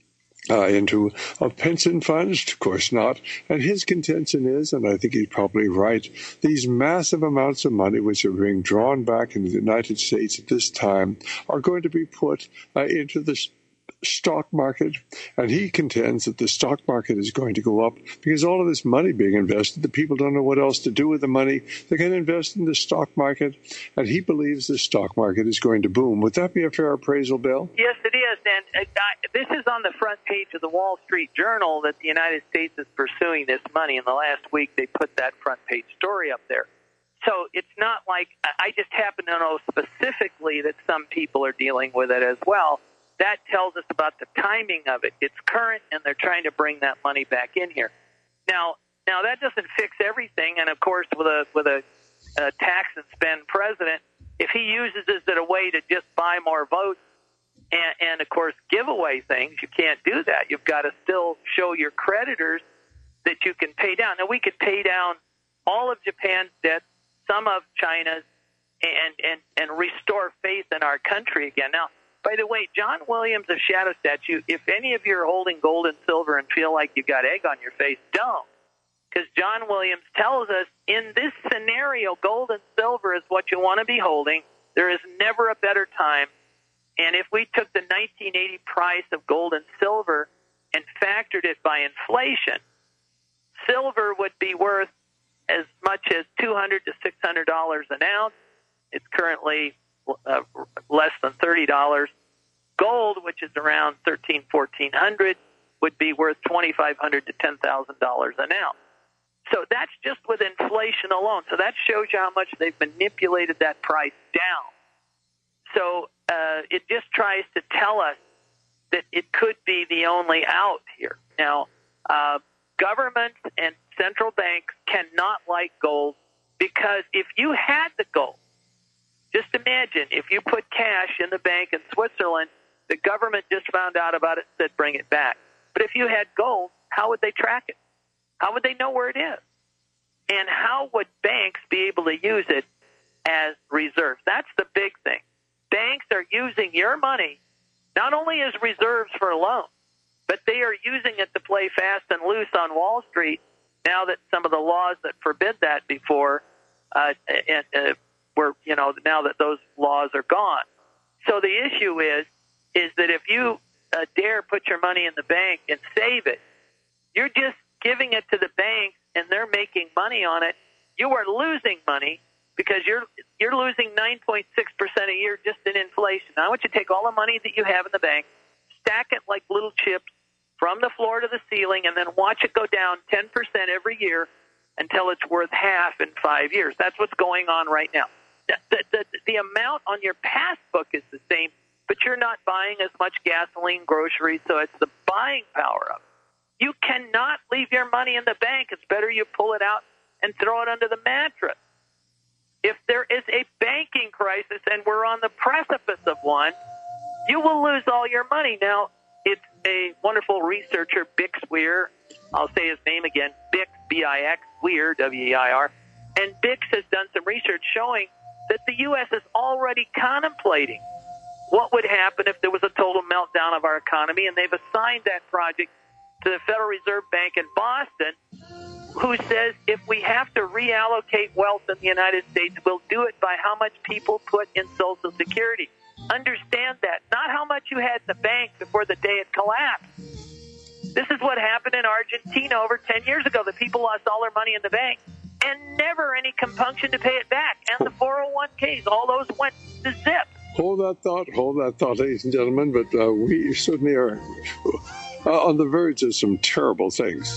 Uh, into uh, pension funds? Of course not. And his contention is, and I think he's probably right, these massive amounts of money which are being drawn back into the United States at this time are going to be put uh, into the stock market, and he contends that the stock market is going to go up because all of this money being invested, the people don't know what else to do with the money. They're going to invest in the stock market, and he believes the stock market is going to boom. Would that be a fair appraisal, Bill? Yes, it is, and uh, this is on the front page of the Wall Street Journal that the United States is pursuing this money. In the last week, they put that front page story up there. So it's not like I just happen to know specifically that some people are dealing with it as well. That tells us about the timing of it. It's current, and they're trying to bring that money back in here. Now, now that doesn't fix everything. And of course, with a with a, a tax and spend president, if he uses this as a way to just buy more votes and, and of course give away things, you can't do that. You've got to still show your creditors that you can pay down. Now, we could pay down all of Japan's debt, some of China's, and and and restore faith in our country again. Now, by the way, John Williams of Shadow Statue, if any of you are holding gold and silver and feel like you've got egg on your face, don't. because John Williams tells us in this scenario, gold and silver is what you want to be holding. There is never a better time. And if we took the nineteen eighty price of gold and silver and factored it by inflation, silver would be worth as much as two hundred to six hundred dollars an ounce. It's currently uh, less than thirty dollars. Gold, which is around thirteen, fourteen hundred, would be worth twenty-five hundred to ten thousand dollars an ounce. So that's just with inflation alone. So that shows you how much they've manipulated that price down. So uh, it just tries to tell us that it could be the only out here. Now, uh, governments and central banks cannot like gold, because if you had the gold, just imagine if you put cash in the bank in Switzerland, the government just found out about it and said, bring it back. But if you had gold, how would they track it? How would they know where it is? And how would banks be able to use it as reserves? That's the big thing. Banks are using your money not only as reserves for a loan, but they are using it to play fast and loose on Wall Street now that some of the laws that forbid that before uh, and, uh, were, you know, now that those laws are gone. So the issue is, is that if you uh, dare put your money in the bank and save it, you're just giving it to the bank and they're making money on it. You are losing money because you're you're losing nine point six percent a year just in inflation. Now I want you to take all the money that you have in the bank, stack it like little chips from the floor to the ceiling, and then watch it go down ten percent every year until it's worth half in five years. That's what's going on right now. The, the, the, the amount on your passbook is the same, but you're not buying as much gasoline, groceries, so it's the buying power of it. You cannot leave your money in the bank. It's better you pull it out and throw it under the mattress. If there is a banking crisis, and we're on the precipice of one, you will lose all your money. Now, it's a wonderful researcher, Bix Weir. I'll say his name again, Bix, B I X, Weir, W E I R. And Bix has done some research showing that the U S is already contemplating what would happen if there was a total meltdown of our economy, and they've assigned that project to the Federal Reserve Bank in Boston, who says if we have to reallocate wealth in the United States, we'll do it by how much people put in Social Security. Understand that, not how much you had in the bank before the day it collapsed. This is what happened in Argentina over ten years ago. The people lost all their money in the bank and never any compunction to pay it back. And the four oh one k's, all those went to zip. Hold that thought, hold that thought, ladies and gentlemen, but uh, we certainly are uh, on the verge of some terrible things.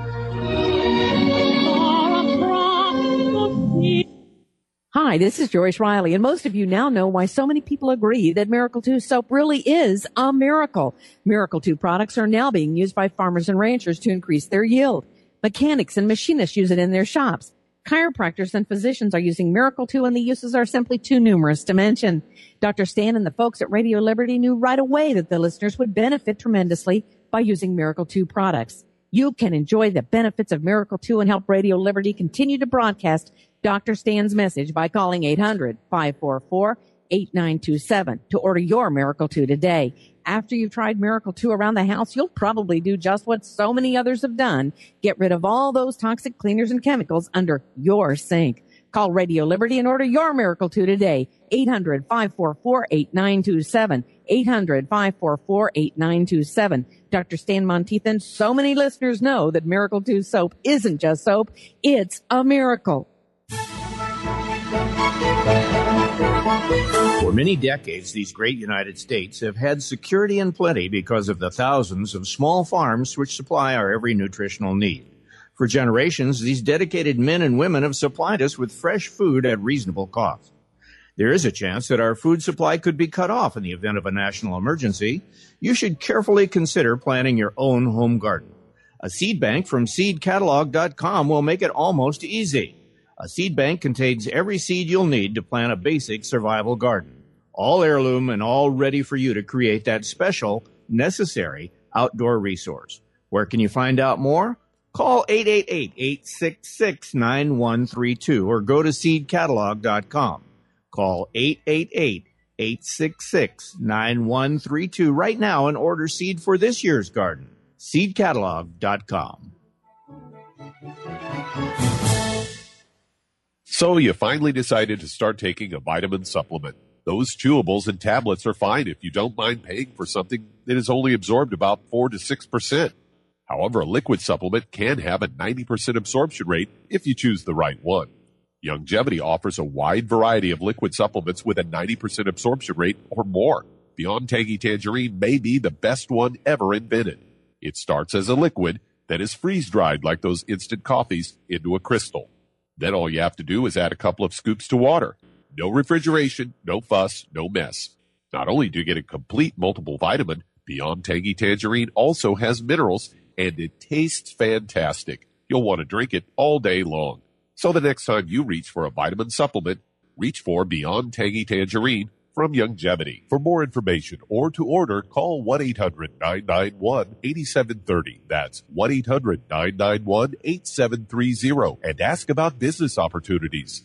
Hi, this is Joyce Riley, and most of you now know why so many people agree that Miracle two soap really is a miracle. Miracle two products are now being used by farmers and ranchers to increase their yield. Mechanics and machinists use it in their shops. Chiropractors and physicians are using Miracle two, and the uses are simply too numerous to mention. Doctor Stan and the folks at Radio Liberty knew right away that the listeners would benefit tremendously by using Miracle two products. You can enjoy the benefits of Miracle two and help Radio Liberty continue to broadcast Doctor Stan's message by calling eight hundred, five four four, eight nine two seven to order your Miracle two today. After you've tried Miracle two around the house, you'll probably do just what so many others have done. Get rid of all those toxic cleaners and chemicals under your sink. Call Radio Liberty and order your Miracle two today. eight hundred, five four four, eight nine two seven. eight hundred, five four four, eight nine two seven. Doctor Stan Monteith, so many listeners know that Miracle two soap isn't just soap, it's a miracle. For many decades, these great United States have had security and plenty because of the thousands of small farms which supply our every nutritional need. For generations, these dedicated men and women have supplied us with fresh food at reasonable cost. There is a chance that our food supply could be cut off in the event of a national emergency. You should carefully consider planting your own home garden. A seed bank from seed catalog dot com will make it almost easy. A seed bank contains every seed you'll need to plant a basic survival garden, all heirloom and all ready for you to create that special, necessary outdoor resource. Where can you find out more? Call eight eight eight, eight six six, nine one three two or go to seed catalog dot com. Call eight eight eight, eight six six, nine one three two right now and order seed for this year's garden. seed catalog dot com. So you finally decided to start taking a vitamin supplement. Those chewables and tablets are fine if you don't mind paying for something that is only absorbed about four to six percent. However, a liquid supplement can have a ninety percent absorption rate if you choose the right one. Youngevity offers a wide variety of liquid supplements with a ninety percent absorption rate or more. Beyond Tangy Tangerine may be the best one ever invented. It starts as a liquid that is freeze-dried like those instant coffees into a crystal. Then all you have to do is add a couple of scoops to water. No refrigeration, no fuss, no mess. Not only do you get a complete multiple vitamin, Beyond Tangy Tangerine also has minerals, and it tastes fantastic. You'll want to drink it all day long. So the next time you reach for a vitamin supplement, reach for Beyond Tangy Tangerine from Youngevity. For more information or to order, call one eight hundred nine nine one eight seven three zero. That's one eight hundred nine nine one eight seven three zero and ask about business opportunities.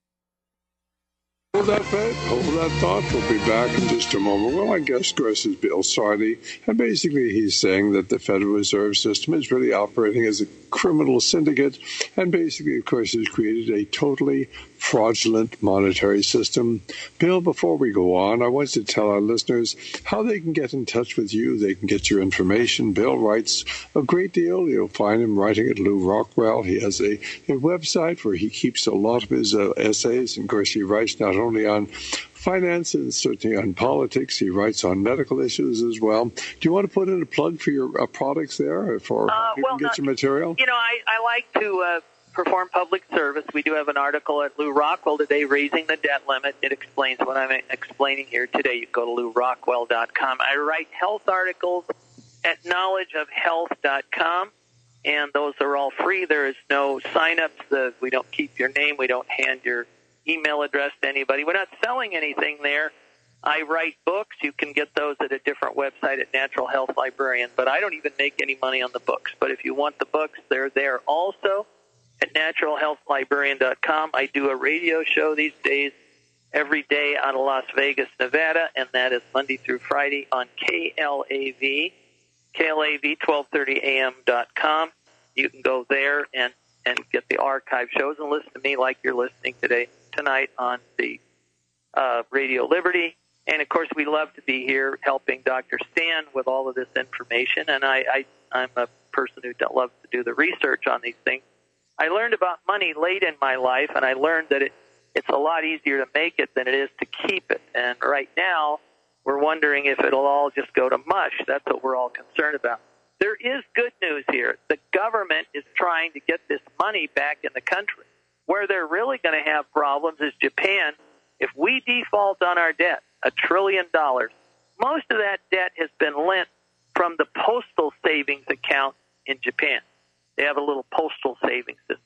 Hold that thought. Hold that thought. We'll be back in just a moment. Well, I guess Chris is Bill Sardi, and basically he's saying that the Federal Reserve System is really operating as a criminal syndicate, and basically, of course, has created a totally fraudulent monetary system. Bill, before we go on, I want to tell our listeners how they can get in touch with you. They can get your information. Bill writes a great deal. You'll find him writing at Lou Rockwell. He has a, a website where he keeps a lot of his uh, essays, and of course, he writes not only on finance and certainly on politics. He writes on medical issues as well. Do you want to put in a plug for your uh, products there, for uh, people well, can get your material? You know, I, I like to uh, perform public service. We do have an article at Lou Rockwell today, Raising the Debt Limit. It explains what I'm explaining here today. You can go to lou rockwell dot com. I write health articles at knowledge of health dot com, and those are all free. There is no sign-ups. Uh, we don't keep your name. We don't hand your email address to anybody. We're not selling anything there. I write books. You can get those at a different website at Natural Health Librarian, but I don't even make any money on the books. But if you want the books, they're there also at natural health librarian dot com. I do a radio show these days every day out of Las Vegas, Nevada, and that is Monday through Friday on K L A V, K L A V twelve thirty A M dot com. You can go there and, and get the archive shows and listen to me like you're listening today tonight on the uh, Radio Liberty. And, of course, we love to be here helping Doctor Stan with all of this information. And I, I, I'm a person who loves to do the research on these things. I learned about money late in my life, and I learned that it, it's a lot easier to make it than it is to keep it. And right now, we're wondering if it'll all just go to mush. That's what we're all concerned about. There is good news here. The government is trying to get this money back in the country. Where they're really going to have problems is Japan. If we default on our debt, a trillion dollars, most of that debt has been lent from the postal savings account in Japan. They have a little postal savings system.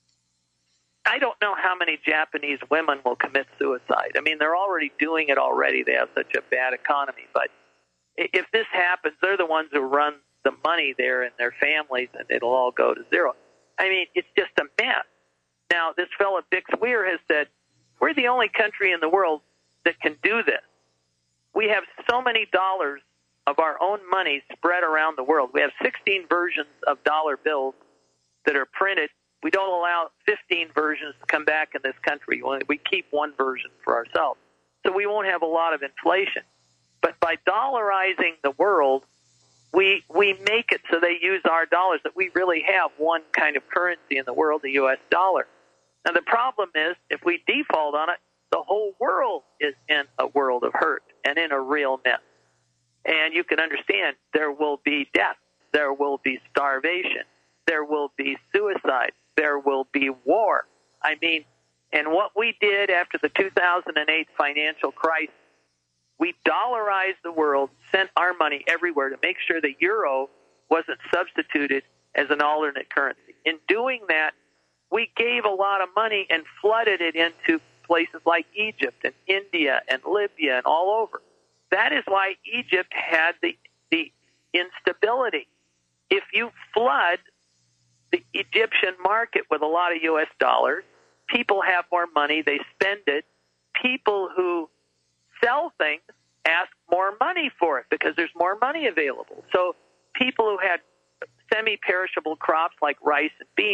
I don't know how many Japanese women will commit suicide. I mean, they're already doing it already. They have such a bad economy. But if this happens, they're the ones who run the money there and their families, and it'll all go to zero. I mean, it's just a mess. Now, this fellow Bix Weir has said, we're the only country in the world that can do this. We have so many dollars of our own money spread around the world. We have sixteen versions of dollar bills that are printed. We don't allow fifteen versions to come back in this country. We keep one version for ourselves. So we won't have a lot of inflation. But by dollarizing the world, we we make it so they use our dollars, that we really have one kind of currency in the world, the U S dollar. Now, the problem is, if we default on it, the whole world is in a world of hurt and in a real mess. And you can understand there will be death. There will be starvation. There will be suicide. There will be war. I mean, and what we did after the two thousand eight financial crisis, we dollarized the world, sent our money everywhere to make sure the euro wasn't substituted as an alternate currency. In doing that, we gave a lot of money and flooded it into places like Egypt and India and Libya and all over. That is why Egypt had the, the instability. If you flood the Egyptian market with a lot of U S dollars, people have more money, they spend it. People who sell things ask more money for it because there's more money available. So people who had semi-perishable crops like rice and beans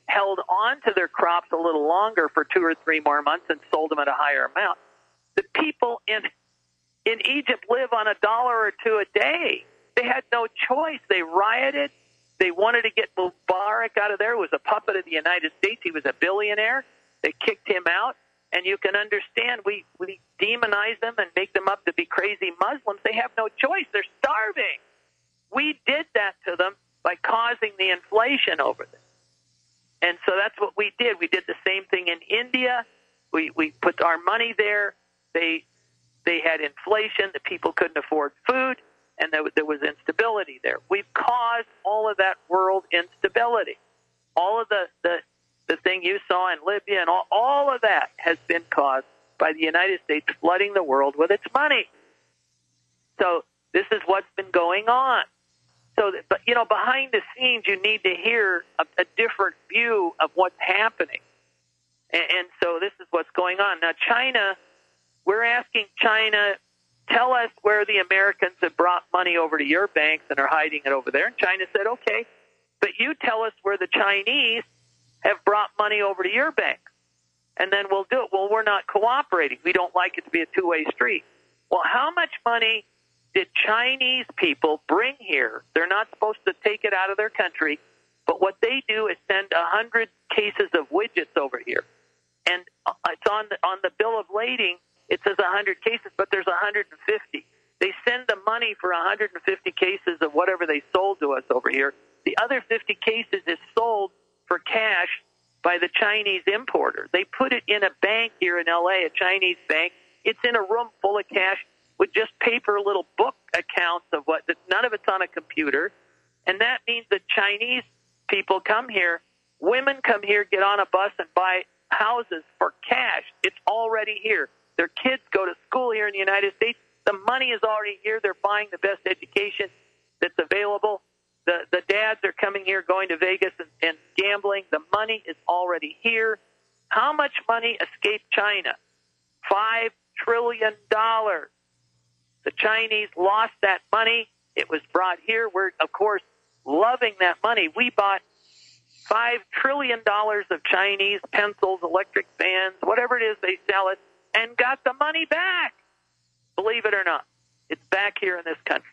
held on to their crops a little longer for two or three more months and sold them at a higher amount. The people in in Egypt live on a dollar or two a day. They had no choice. They rioted. They wanted to get Mubarak out of there. He was a puppet of the United States. He was a billionaire. They kicked him out. And you can understand, we, we demonize them and make them up to be crazy Muslims. They have no choice. They're starving. We did that to them by causing the inflation over there. And so that's what we did. We did the same thing in India. We we put our money there. They they had inflation. The people couldn't afford food, and there, there was instability there. We've caused all of that world instability. All of the, the, the thing you saw in Libya and all, all of that has been caused by the United States flooding the world with its money. So this is what's been going on. So, that, but you know, behind the scenes, you need to hear a, a different view of what's happening. And, and so this is what's going on. Now, China, we're asking China, tell us where the Americans have brought money over to your banks and are hiding it over there. And China said, okay, but you tell us where the Chinese have brought money over to your bank, and then we'll do it. Well, we're not cooperating. We don't like it to be a two-way street. Well, how much money did Chinese people bring here? They're not supposed to take it out of their country, but what they do is send one hundred cases of widgets over here. And it's on the, on the bill of lading, it says one hundred cases, but there's one hundred fifty. They send the money for one hundred fifty cases of whatever they sold to us over here. The other fifty cases is sold for cash by the Chinese importer. They put it in a bank here in L A, a Chinese bank. It's in a room full of cash with just paper little book accounts of what, none of it's on a computer. And that means that Chinese people come here, women come here, get on a bus and buy houses for cash. It's already here. Their kids go to school here in the United States. The money is already here. They're buying the best education that's available. The, the dads are coming here, going to Vegas and, and gambling. The money is already here. How much money escaped China? Five trillion dollars. The Chinese lost that money. It was brought here. We're, of course, loving that money. We bought five trillion dollars of Chinese pencils, electric fans, whatever it is they sell it, and got the money back. Believe it or not, it's back here in this country.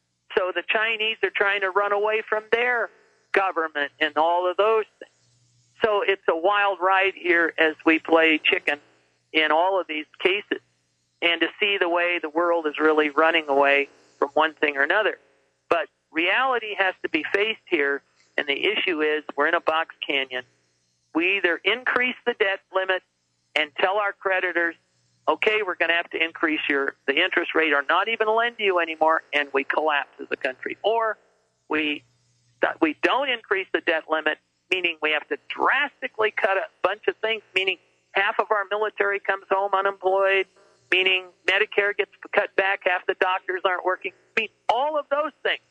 So the Chinese are trying to run away from their government and all of those things. So it's a wild ride here as we play chicken in all of these cases, and to see the way the world is really running away from one thing or another. But reality has to be faced here, and the issue is we're in a box canyon. We either increase the debt limit and tell our creditors, okay, we're going to have to increase your the interest rate or not even lend you anymore, and we collapse as a country. Or we we don't increase the debt limit, meaning we have to drastically cut a bunch of things, meaning half of our military comes home unemployed, meaning Medicare gets cut back, half the doctors aren't working, I mean, all of those things.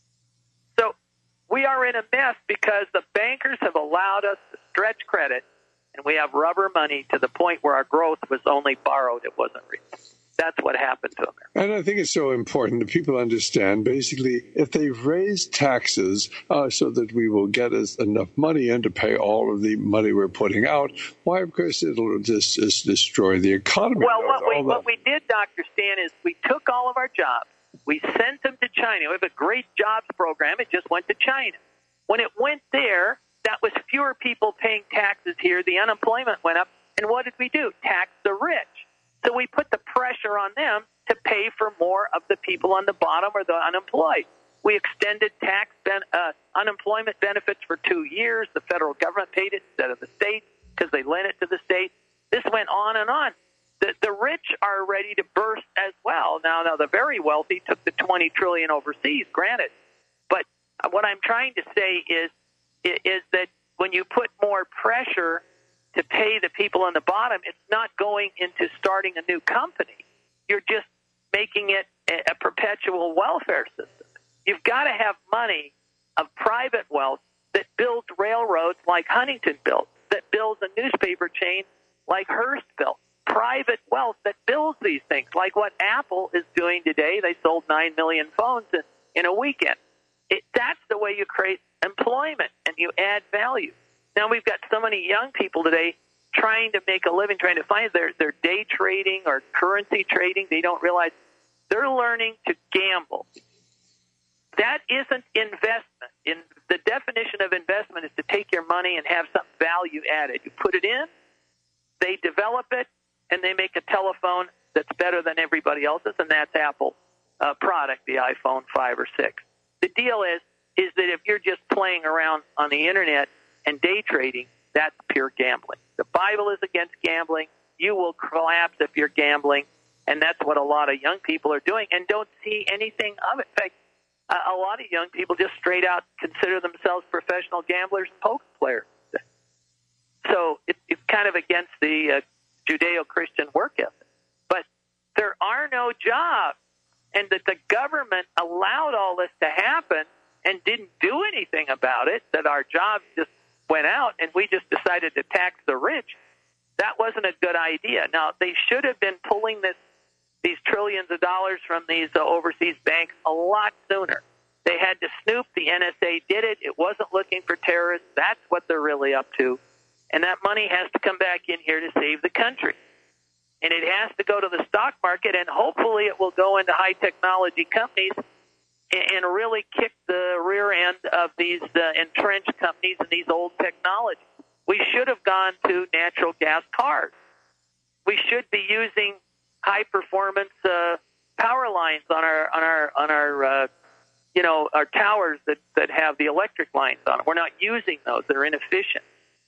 So we are in a mess because the bankers have allowed us to stretch credit, and we have rubber money to the point where our growth was only borrowed, it wasn't real. That's what happened to America. And I think it's so important that people understand, basically, if they've raised taxes uh, so that we will get us enough money in to pay all of the money we're putting out, why, of course, it'll just, just destroy the economy. Well, what we, what we did, Doctor Stan, is we took all of our jobs, we sent them to China. We have a great jobs program. It just went to China. When it went there, that was fewer people paying taxes here. The unemployment went up. And what did we do? Tax the rich. So we put the pressure on them to pay for more of the people on the bottom or the unemployed. We extended tax ben, uh, unemployment benefits for two years. The federal government paid it instead of the state because they lent it to the state. This went on and on. The, the rich are ready to burst as well. Now, now the very wealthy took the twenty trillion dollars overseas, granted. But what I'm trying to say is, is that when you put more pressure to pay the people on the bottom, it's not going into starting a new company. You're just making it a perpetual welfare system. You've got to have money of private wealth that builds railroads like Huntington built, that builds a newspaper chain like Hearst built. Private wealth that builds these things, like what Apple is doing today. They sold nine million phones in, in a weekend. It, that's the way you create employment and you add value. Now we've got so many young people today trying to make a living, trying to find their, their day trading or currency trading. They don't realize they're learning to gamble. That isn't investment. In the definition of investment is to take your money and have some value added. You put it in, they develop it, and they make a telephone that's better than everybody else's, and that's Apple's uh, product, the iPhone five or six. The deal is, is that if you're just playing around on the Internet and day trading, that's pure gambling. The Bible is against gambling. You will collapse if you're gambling, and that's what a lot of young people are doing and don't see anything of it. In fact, a lot of young people just straight out consider themselves professional gamblers and poker players. So it, it's kind of against the uh, Judeo-Christian work ethic. But there are no jobs, and that the government allowed all this to happen and didn't do anything about it, that our jobs just went out and we just decided to tax the rich, that wasn't a good idea. Now, they should have been pulling this these trillions of dollars from these uh, overseas banks a lot sooner. They had to snoop. The N S A did it. It wasn't looking for terrorists. That's what they're really up to. And that money has to come back in here to save the country. And it has to go to the stock market, and hopefully it will go into high technology companies and, and really kick the rear end of these uh, entrenched companies and these old technologies. We should have gone to natural gas cars. We should be using high performance uh, power lines on our on our on our uh, you know our towers that, that have the electric lines on it. We're not using those; they're inefficient.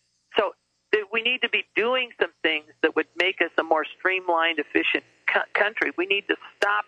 So th- we need to be doing some things that would make us a more streamlined, efficient co- country. We need to stop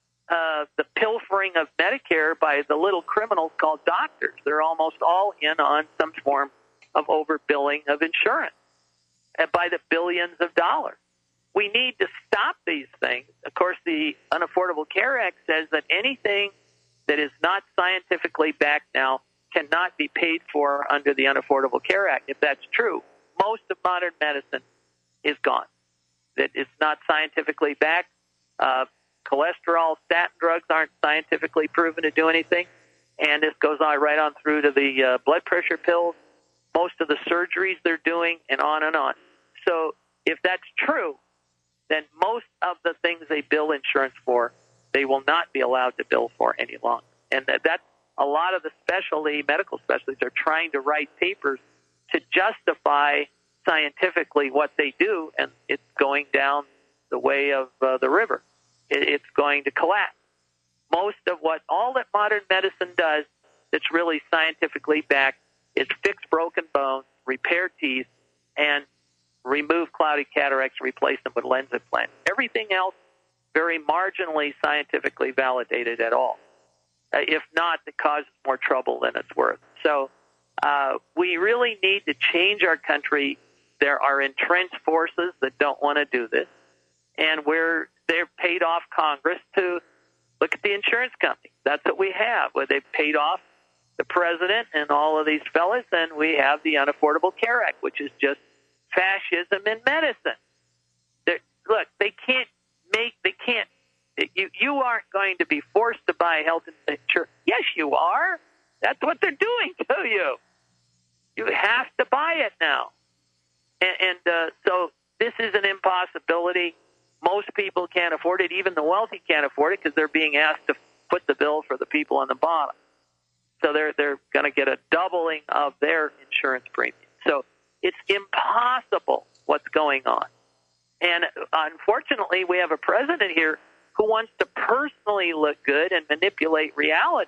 uh, the pilfering of Medicare by the little criminals called doctors. They're almost all in on some form of overbilling of insurance, and by the billions of dollars. We need to stop these things. Of course, the Unaffordable Care Act says that anything that is not scientifically backed now cannot be paid for under the Unaffordable Care Act. If that's true, most of modern medicine is gone. That it's not scientifically backed. Uh, cholesterol, statin drugs aren't scientifically proven to do anything. And this goes on right on through to the uh, blood pressure pills, most of the surgeries they're doing, and on and on. So if that's true, then most of the things they bill insurance for, they will not be allowed to bill for any longer. And that, that's a lot of the specialty, medical specialties are trying to write papers to justify scientifically what they do, and it's going down the way of uh, the river. It, it's going to collapse. Most of what, all that modern medicine does that's really scientifically backed is fix broken bones, repair teeth, and remove cloudy cataracts, replace them with lens implants. Everything else, very marginally scientifically validated at all. Uh, if not, it causes more trouble than it's worth. So uh, we really need to change our country. There are entrenched forces that don't want to do this, and we're they've paid off Congress to look at the insurance companies. That's what we have, where they've paid off the president and all of these fellas, and we have the Unaffordable Care Act, which is just fascism in medicine. They're, look, they can't make, they can't, you, you aren't going to be forced to buy health insurance. Yes, you are. That's what they're doing to you. You have to buy it now. And, and uh, so this is an impossibility. Most people can't afford it. Even the wealthy can't afford it because they're being asked to foot the bill for the people on the bottom. So they're, they're going to get a doubling of their insurance premium. So it's impossible what's going on. And unfortunately, we have a president here who wants to personally look good and manipulate reality.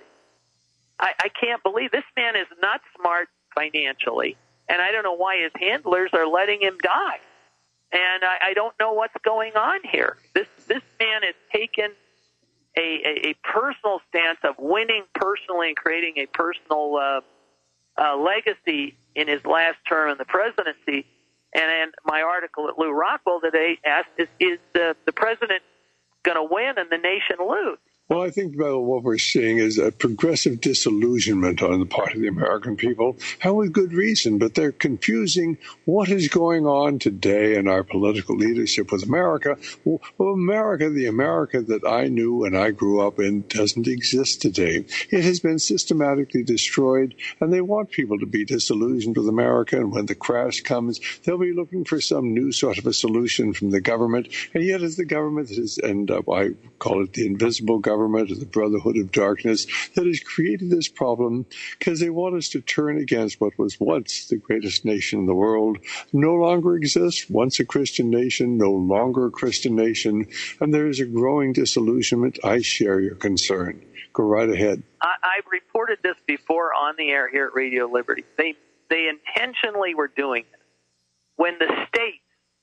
I, I can't believe this man is not smart financially, and I don't know why his handlers are letting him die. And I, I don't know what's going on here. This this man has taken a, a, a personal stance of winning personally and creating a personal uh, uh, legacy in his last term in the presidency. And in my article at Lou Rockwell today asked, is, is the, the president going to win and the nation lose? Well, I think about what we're seeing is a progressive disillusionment on the part of the American people, and with good reason, but they're confusing what is going on today in our political leadership with America. Well, America, the America that I knew and I grew up in, doesn't exist today. It has been systematically destroyed, and they want people to be disillusioned with America, and when the crash comes, they'll be looking for some new sort of a solution from the government, and yet as the government is, and uh, I call it the invisible government, Government of the Brotherhood of Darkness, that has created this problem because they want us to turn against what was once the greatest nation in the world, no longer exists, once a Christian nation, no longer a Christian nation, and there is a growing disillusionment. I share your concern. Go right ahead. I, I've reported this before on the air here at Radio Liberty. They, they intentionally were doing it. When the states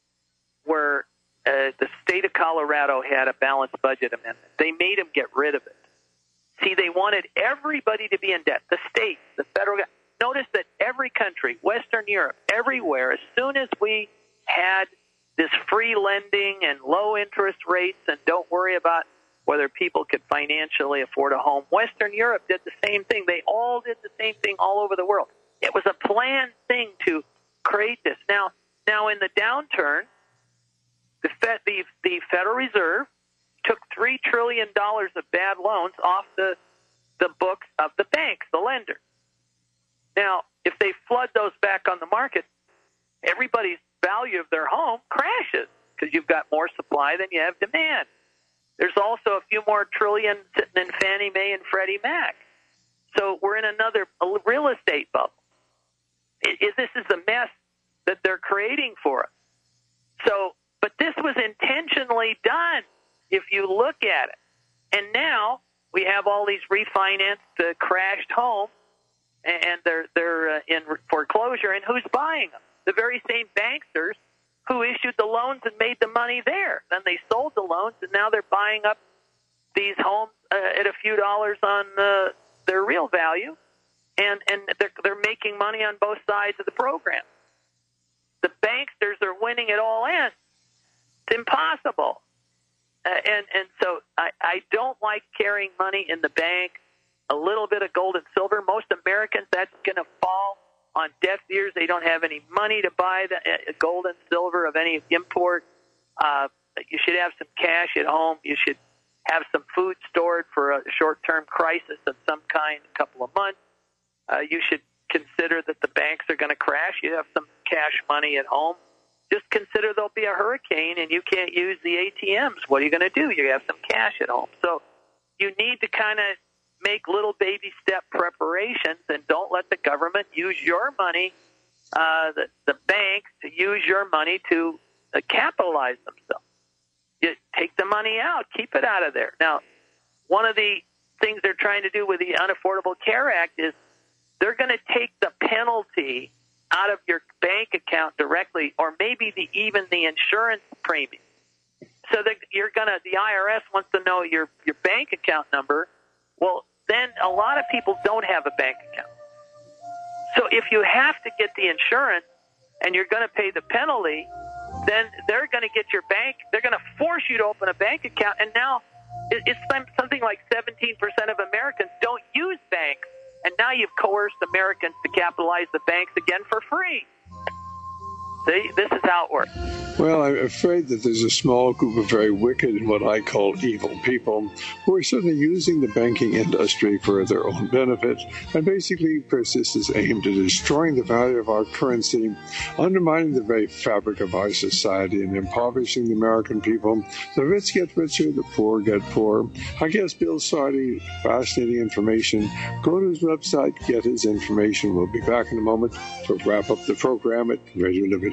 were Uh, the state of Colorado had a balanced budget amendment. They made them get rid of it. See, they wanted everybody to be in debt. The state, the federal government. Notice that every country, Western Europe, everywhere, as soon as we had this free lending and low interest rates and don't worry about whether people could financially afford a home, Western Europe did the same thing. They all did the same thing all over the world. It was a planned thing to create this. Now, now in the downturn, The, Fed, the, the Federal Reserve took three trillion dollars of bad loans off the, the books of the banks, the lenders. Now, if they flood those back on the market, everybody's value of their home crashes because you've got more supply than you have demand. There's also a few more trillion sitting in Fannie Mae and Freddie Mac. So we're in another real estate bubble. It, it, this is the mess that they're creating for us. So, But this was intentionally done, if you look at it. And now we have all these refinanced, uh, crashed homes, and they're they're uh, in foreclosure. And who's buying them? The very same banksters who issued the loans and made the money there. Then they sold the loans, and now they're buying up these homes uh, at a few dollars on uh, their real value, and and they're they're making money on both sides of the program. The banksters are winning at all ends. It's impossible. Uh, and, and so I, I don't like carrying money in the bank, a little bit of gold and silver. Most Americans, that's going to fall on deaf ears. They don't have any money to buy the uh, gold and silver of any import. Uh, you should have some cash at home. You should have some food stored for a short-term crisis of some kind, a couple of months. Uh, you should consider that the banks are going to crash. You have some cash money at home. Just consider there'll be a hurricane and you can't use the A T Ms. What are you going to do? You have some cash at home. So you need to kind of make little baby step preparations and don't let the government use your money, uh, the, the banks, to use your money to uh, capitalize themselves. You take the money out. Keep it out of there. Now, one of the things they're trying to do with the Unaffordable Care Act is they're going to take the penalty out of your bank account directly, or maybe the, even the insurance premium. So that you're gonna, the I R S wants to know your, your bank account number. Well, then a lot of people don't have a bank account. So if you have to get the insurance and you're going to pay the penalty, then they're going to get your bank. They're going to force you to open a bank account. And now it's something like seventeen percent of Americans don't use banks. And now you've coerced Americans to capitalize the banks again for free. See, this is how it works. Well, I'm afraid that there's a small group of very wicked and what I call evil people who are certainly using the banking industry for their own benefit. And basically, of course, this is aimed at destroying the value of our currency, undermining the very fabric of our society, and impoverishing the American people. The rich get richer, the poor get poorer. I guess Bill Sardi, fascinating information. Go to his website, get his information. We'll be back in a moment to wrap up the program at Radio Liberty.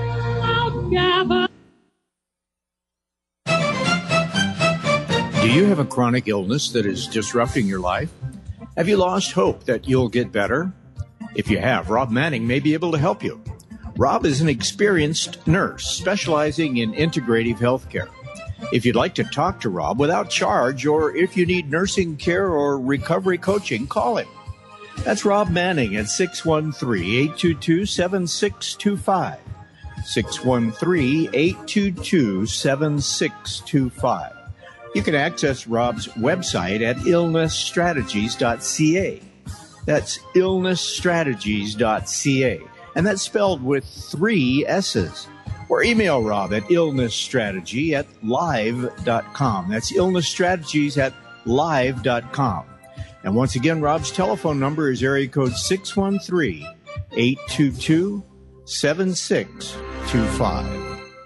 Do you have a chronic illness that is disrupting your life? Have you lost hope that you'll get better? If you have, Rob Manning may be able to help you. Rob is an experienced nurse specializing in integrative health care. If you'd like to talk to Rob without charge, or if you need nursing care or recovery coaching, call him. That's Rob Manning at six one three, eight two two, seven six two five. six one three, eight two two, seven six two five. You can access Rob's website at illness strategies dot c a. That's illness strategies dot c a. And that's spelled with three S's. Or email Rob at illnessstrategy at live dot com. That's illnessstrategies at live dot com. And once again, Rob's telephone number is area code six one three, eight two two, seven six two five.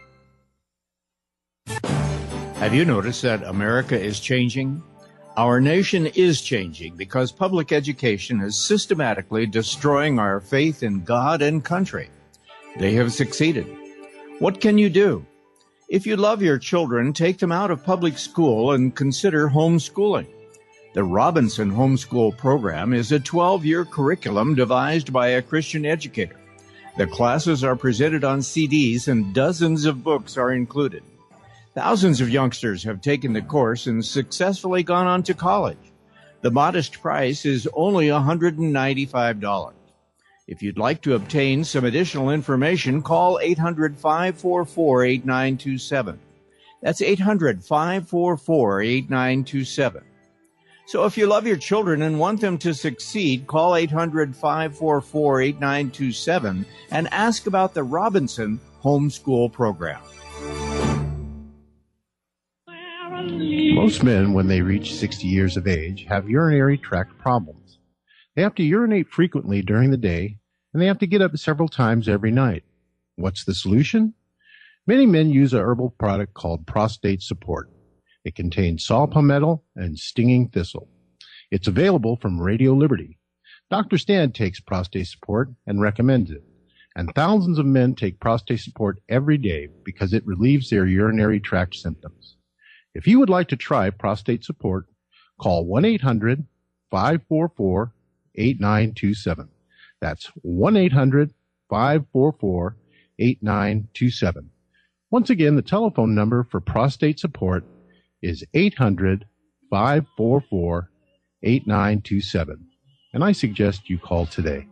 Have you noticed that America is changing? Our nation is changing because public education is systematically destroying our faith in God and country. They have succeeded. What can you do? If you love your children, take them out of public school and consider homeschooling. The Robinson Homeschool Program is a twelve-year curriculum devised by a Christian educator. The classes are presented on C Ds and dozens of books are included. Thousands of youngsters have taken the course and successfully gone on to college. The modest price is only one hundred ninety-five dollars. If you'd like to obtain some additional information, call eight hundred, five four four, eight nine two seven. That's eight hundred, five four four, eight nine two seven. So if you love your children and want them to succeed, call eight hundred, five four four, eight nine two seven and ask about the Robinson Homeschool Program. Most men, when they reach sixty years of age, have urinary tract problems. They have to urinate frequently during the day, and they have to get up several times every night. What's the solution? Many men use a herbal product called Prostate Support. It contains saw palmetto and stinging thistle. It's available from Radio Liberty. Doctor Stan takes Prostate Support and recommends it. And thousands of men take Prostate Support every day because it relieves their urinary tract symptoms. If you would like to try Prostate Support, call one eight hundred, five four four, eight nine two seven. That's one eight hundred, five four four, eight nine two seven. Once again, the telephone number for Prostate Support is eight hundred, five four four, eight nine two seven. And I suggest you call today.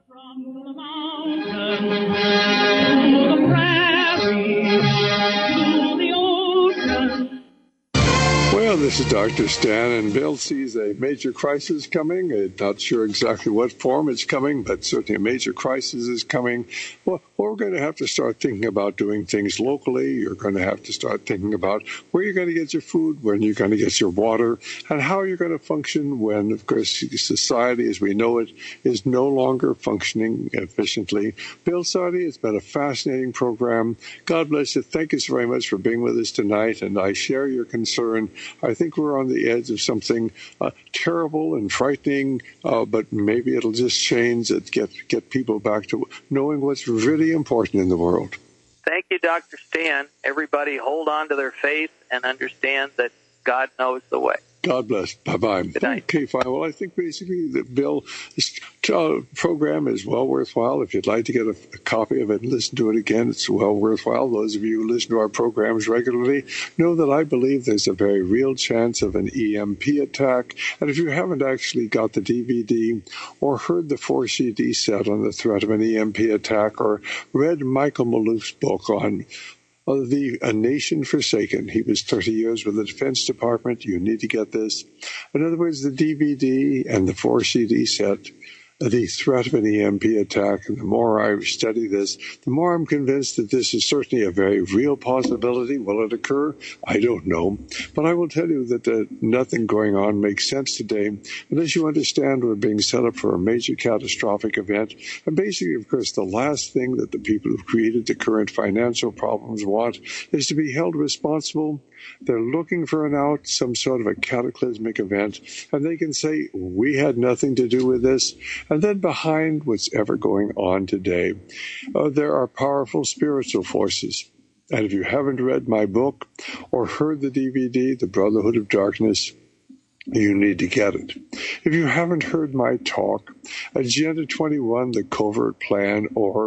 Well, this is Doctor Stan, and Bill sees a major crisis coming. Uh, not sure exactly what form it's coming, but certainly a major crisis is coming. Well, we're going to have to start thinking about doing things locally. You're going to have to start thinking about where you're going to get your food, when you're going to get your water, and how you're going to function when, of course, society as we know it is no longer functioning efficiently. Bill Sardi, it's been a fascinating program. God bless you. Thank you so very much for being with us tonight, and I share your concern. I think we're on the edge of something uh, terrible and frightening, uh, but maybe it'll just change it, get get people back to knowing what's really important in the world. Thank you, Doctor Stan. Everybody hold on to their faith and understand that God knows the way. God bless. Bye-bye. Good night. Okay, fine. Well, I think basically that Bill, this uh, program is well worthwhile. If you'd like to get a, a copy of it and listen to it again, it's well worthwhile. Those of you who listen to our programs regularly know that I believe there's a very real chance of an E M P attack. And if you haven't actually got the D V D or heard the four C D set on the threat of an E M P attack or read Michael Malouf's book on Uh, the A Nation Forsaken. He was thirty years with the Defense Department. You need to get this. In other words, the D V D and the four C D set, uh, the threat of an E M P attack. And the more I study this, the more I'm convinced that this is certainly a very real possibility. Will it occur? I don't know. But I will tell you that uh, nothing going on makes sense today unless you understand we're being set up for a major catastrophic event. And basically, of course, the last thing that the people who've created the current financial problems want is to be held responsible. They're looking for an out, some sort of a cataclysmic event, and they can say, we had nothing to do with this. And then behind what's ever going on today, uh, there are powerful spiritual forces. And if you haven't read my book or heard the D V D, The Brotherhood of Darkness, you need to get it. If you haven't heard my talk, Agenda twenty-one, The Covert Plan, or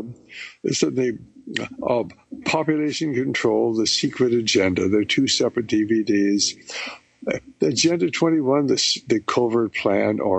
the uh, Population Control, The Secret Agenda, they're two separate D V Ds. Agenda twenty-one, the, the Covert Plan, or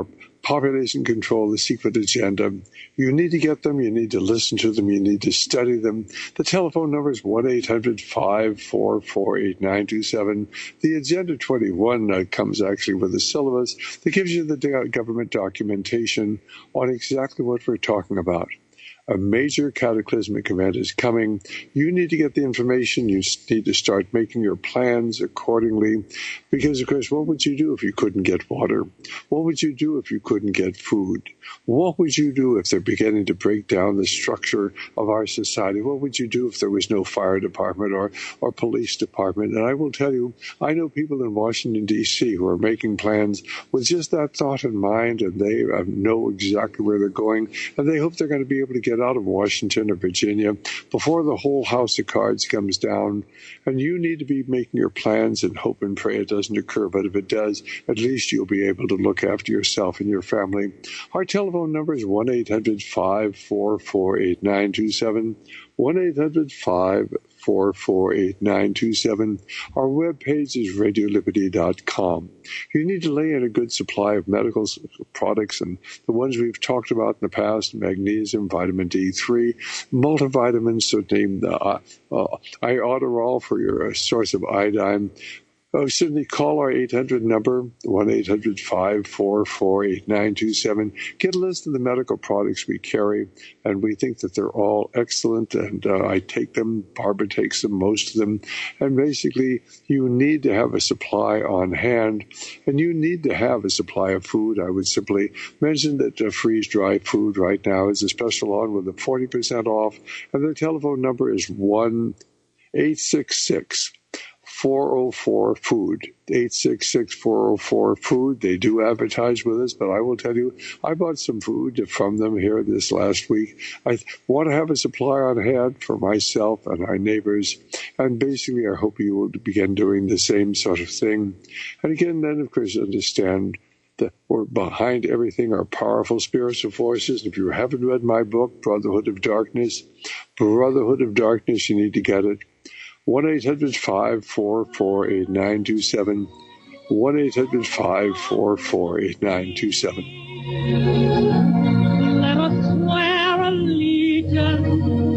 population control, the secret agenda. You need to get them. You need to listen to them. You need to study them. The telephone number is one eight hundred five four four eight nine two seven. The Agenda twenty-one uh, comes actually with a syllabus that gives you the do- government documentation on exactly what we're talking about. A major cataclysmic event is coming. You need to get the information. You need to start making your plans accordingly. Because, of course, what would you do if you couldn't get water? What would you do if you couldn't get food? What would you do if they're beginning to break down the structure of our society? What would you do if there was no fire department or, or police department? And I will tell you, I know people in Washington, D C who are making plans with just that thought in mind, and they uh, know exactly where they're going, and they hope they're going to be able to get out of Washington or Virginia before the whole house of cards comes down. And you need to be making your plans and hope and pray it doesn't occur. But if it does, at least you'll be able to look after yourself and your family. Our telephone number is one eight hundred five four four eight nine two seven. one eight hundred five four four eight nine two seven. Our webpage is radio liberty dot com. You need to lay in a good supply of medical products, and the ones we've talked about in the past: magnesium, vitamin D three, multivitamins, so named uh, uh, Ioderol for your uh, source of iodine. Oh, certainly call our eight hundred number, one eight hundred five four four eight nine two seven. Get a list of the medical products we carry, and we think that they're all excellent, and uh, I take them, Barbara takes them, most of them, and basically you need to have a supply on hand, and you need to have a supply of food. I would simply mention that uh, freeze-dried food right now is a special on with a forty percent off, and their telephone number is one eight six six four oh four food, eight six six four oh four food. They do advertise with us, but I will tell you, I bought some food from them here this last week. I want to have a supply on hand for myself and our neighbors, and basically I hope you will begin doing the same sort of thing. And again, then, of course, understand that we're behind everything are powerful spiritual forces. If you haven't read my book, Brotherhood of Darkness, Brotherhood of Darkness, you need to get it. one eight hundred five four four eight nine two seven. one eight hundred five four four eight nine two seven.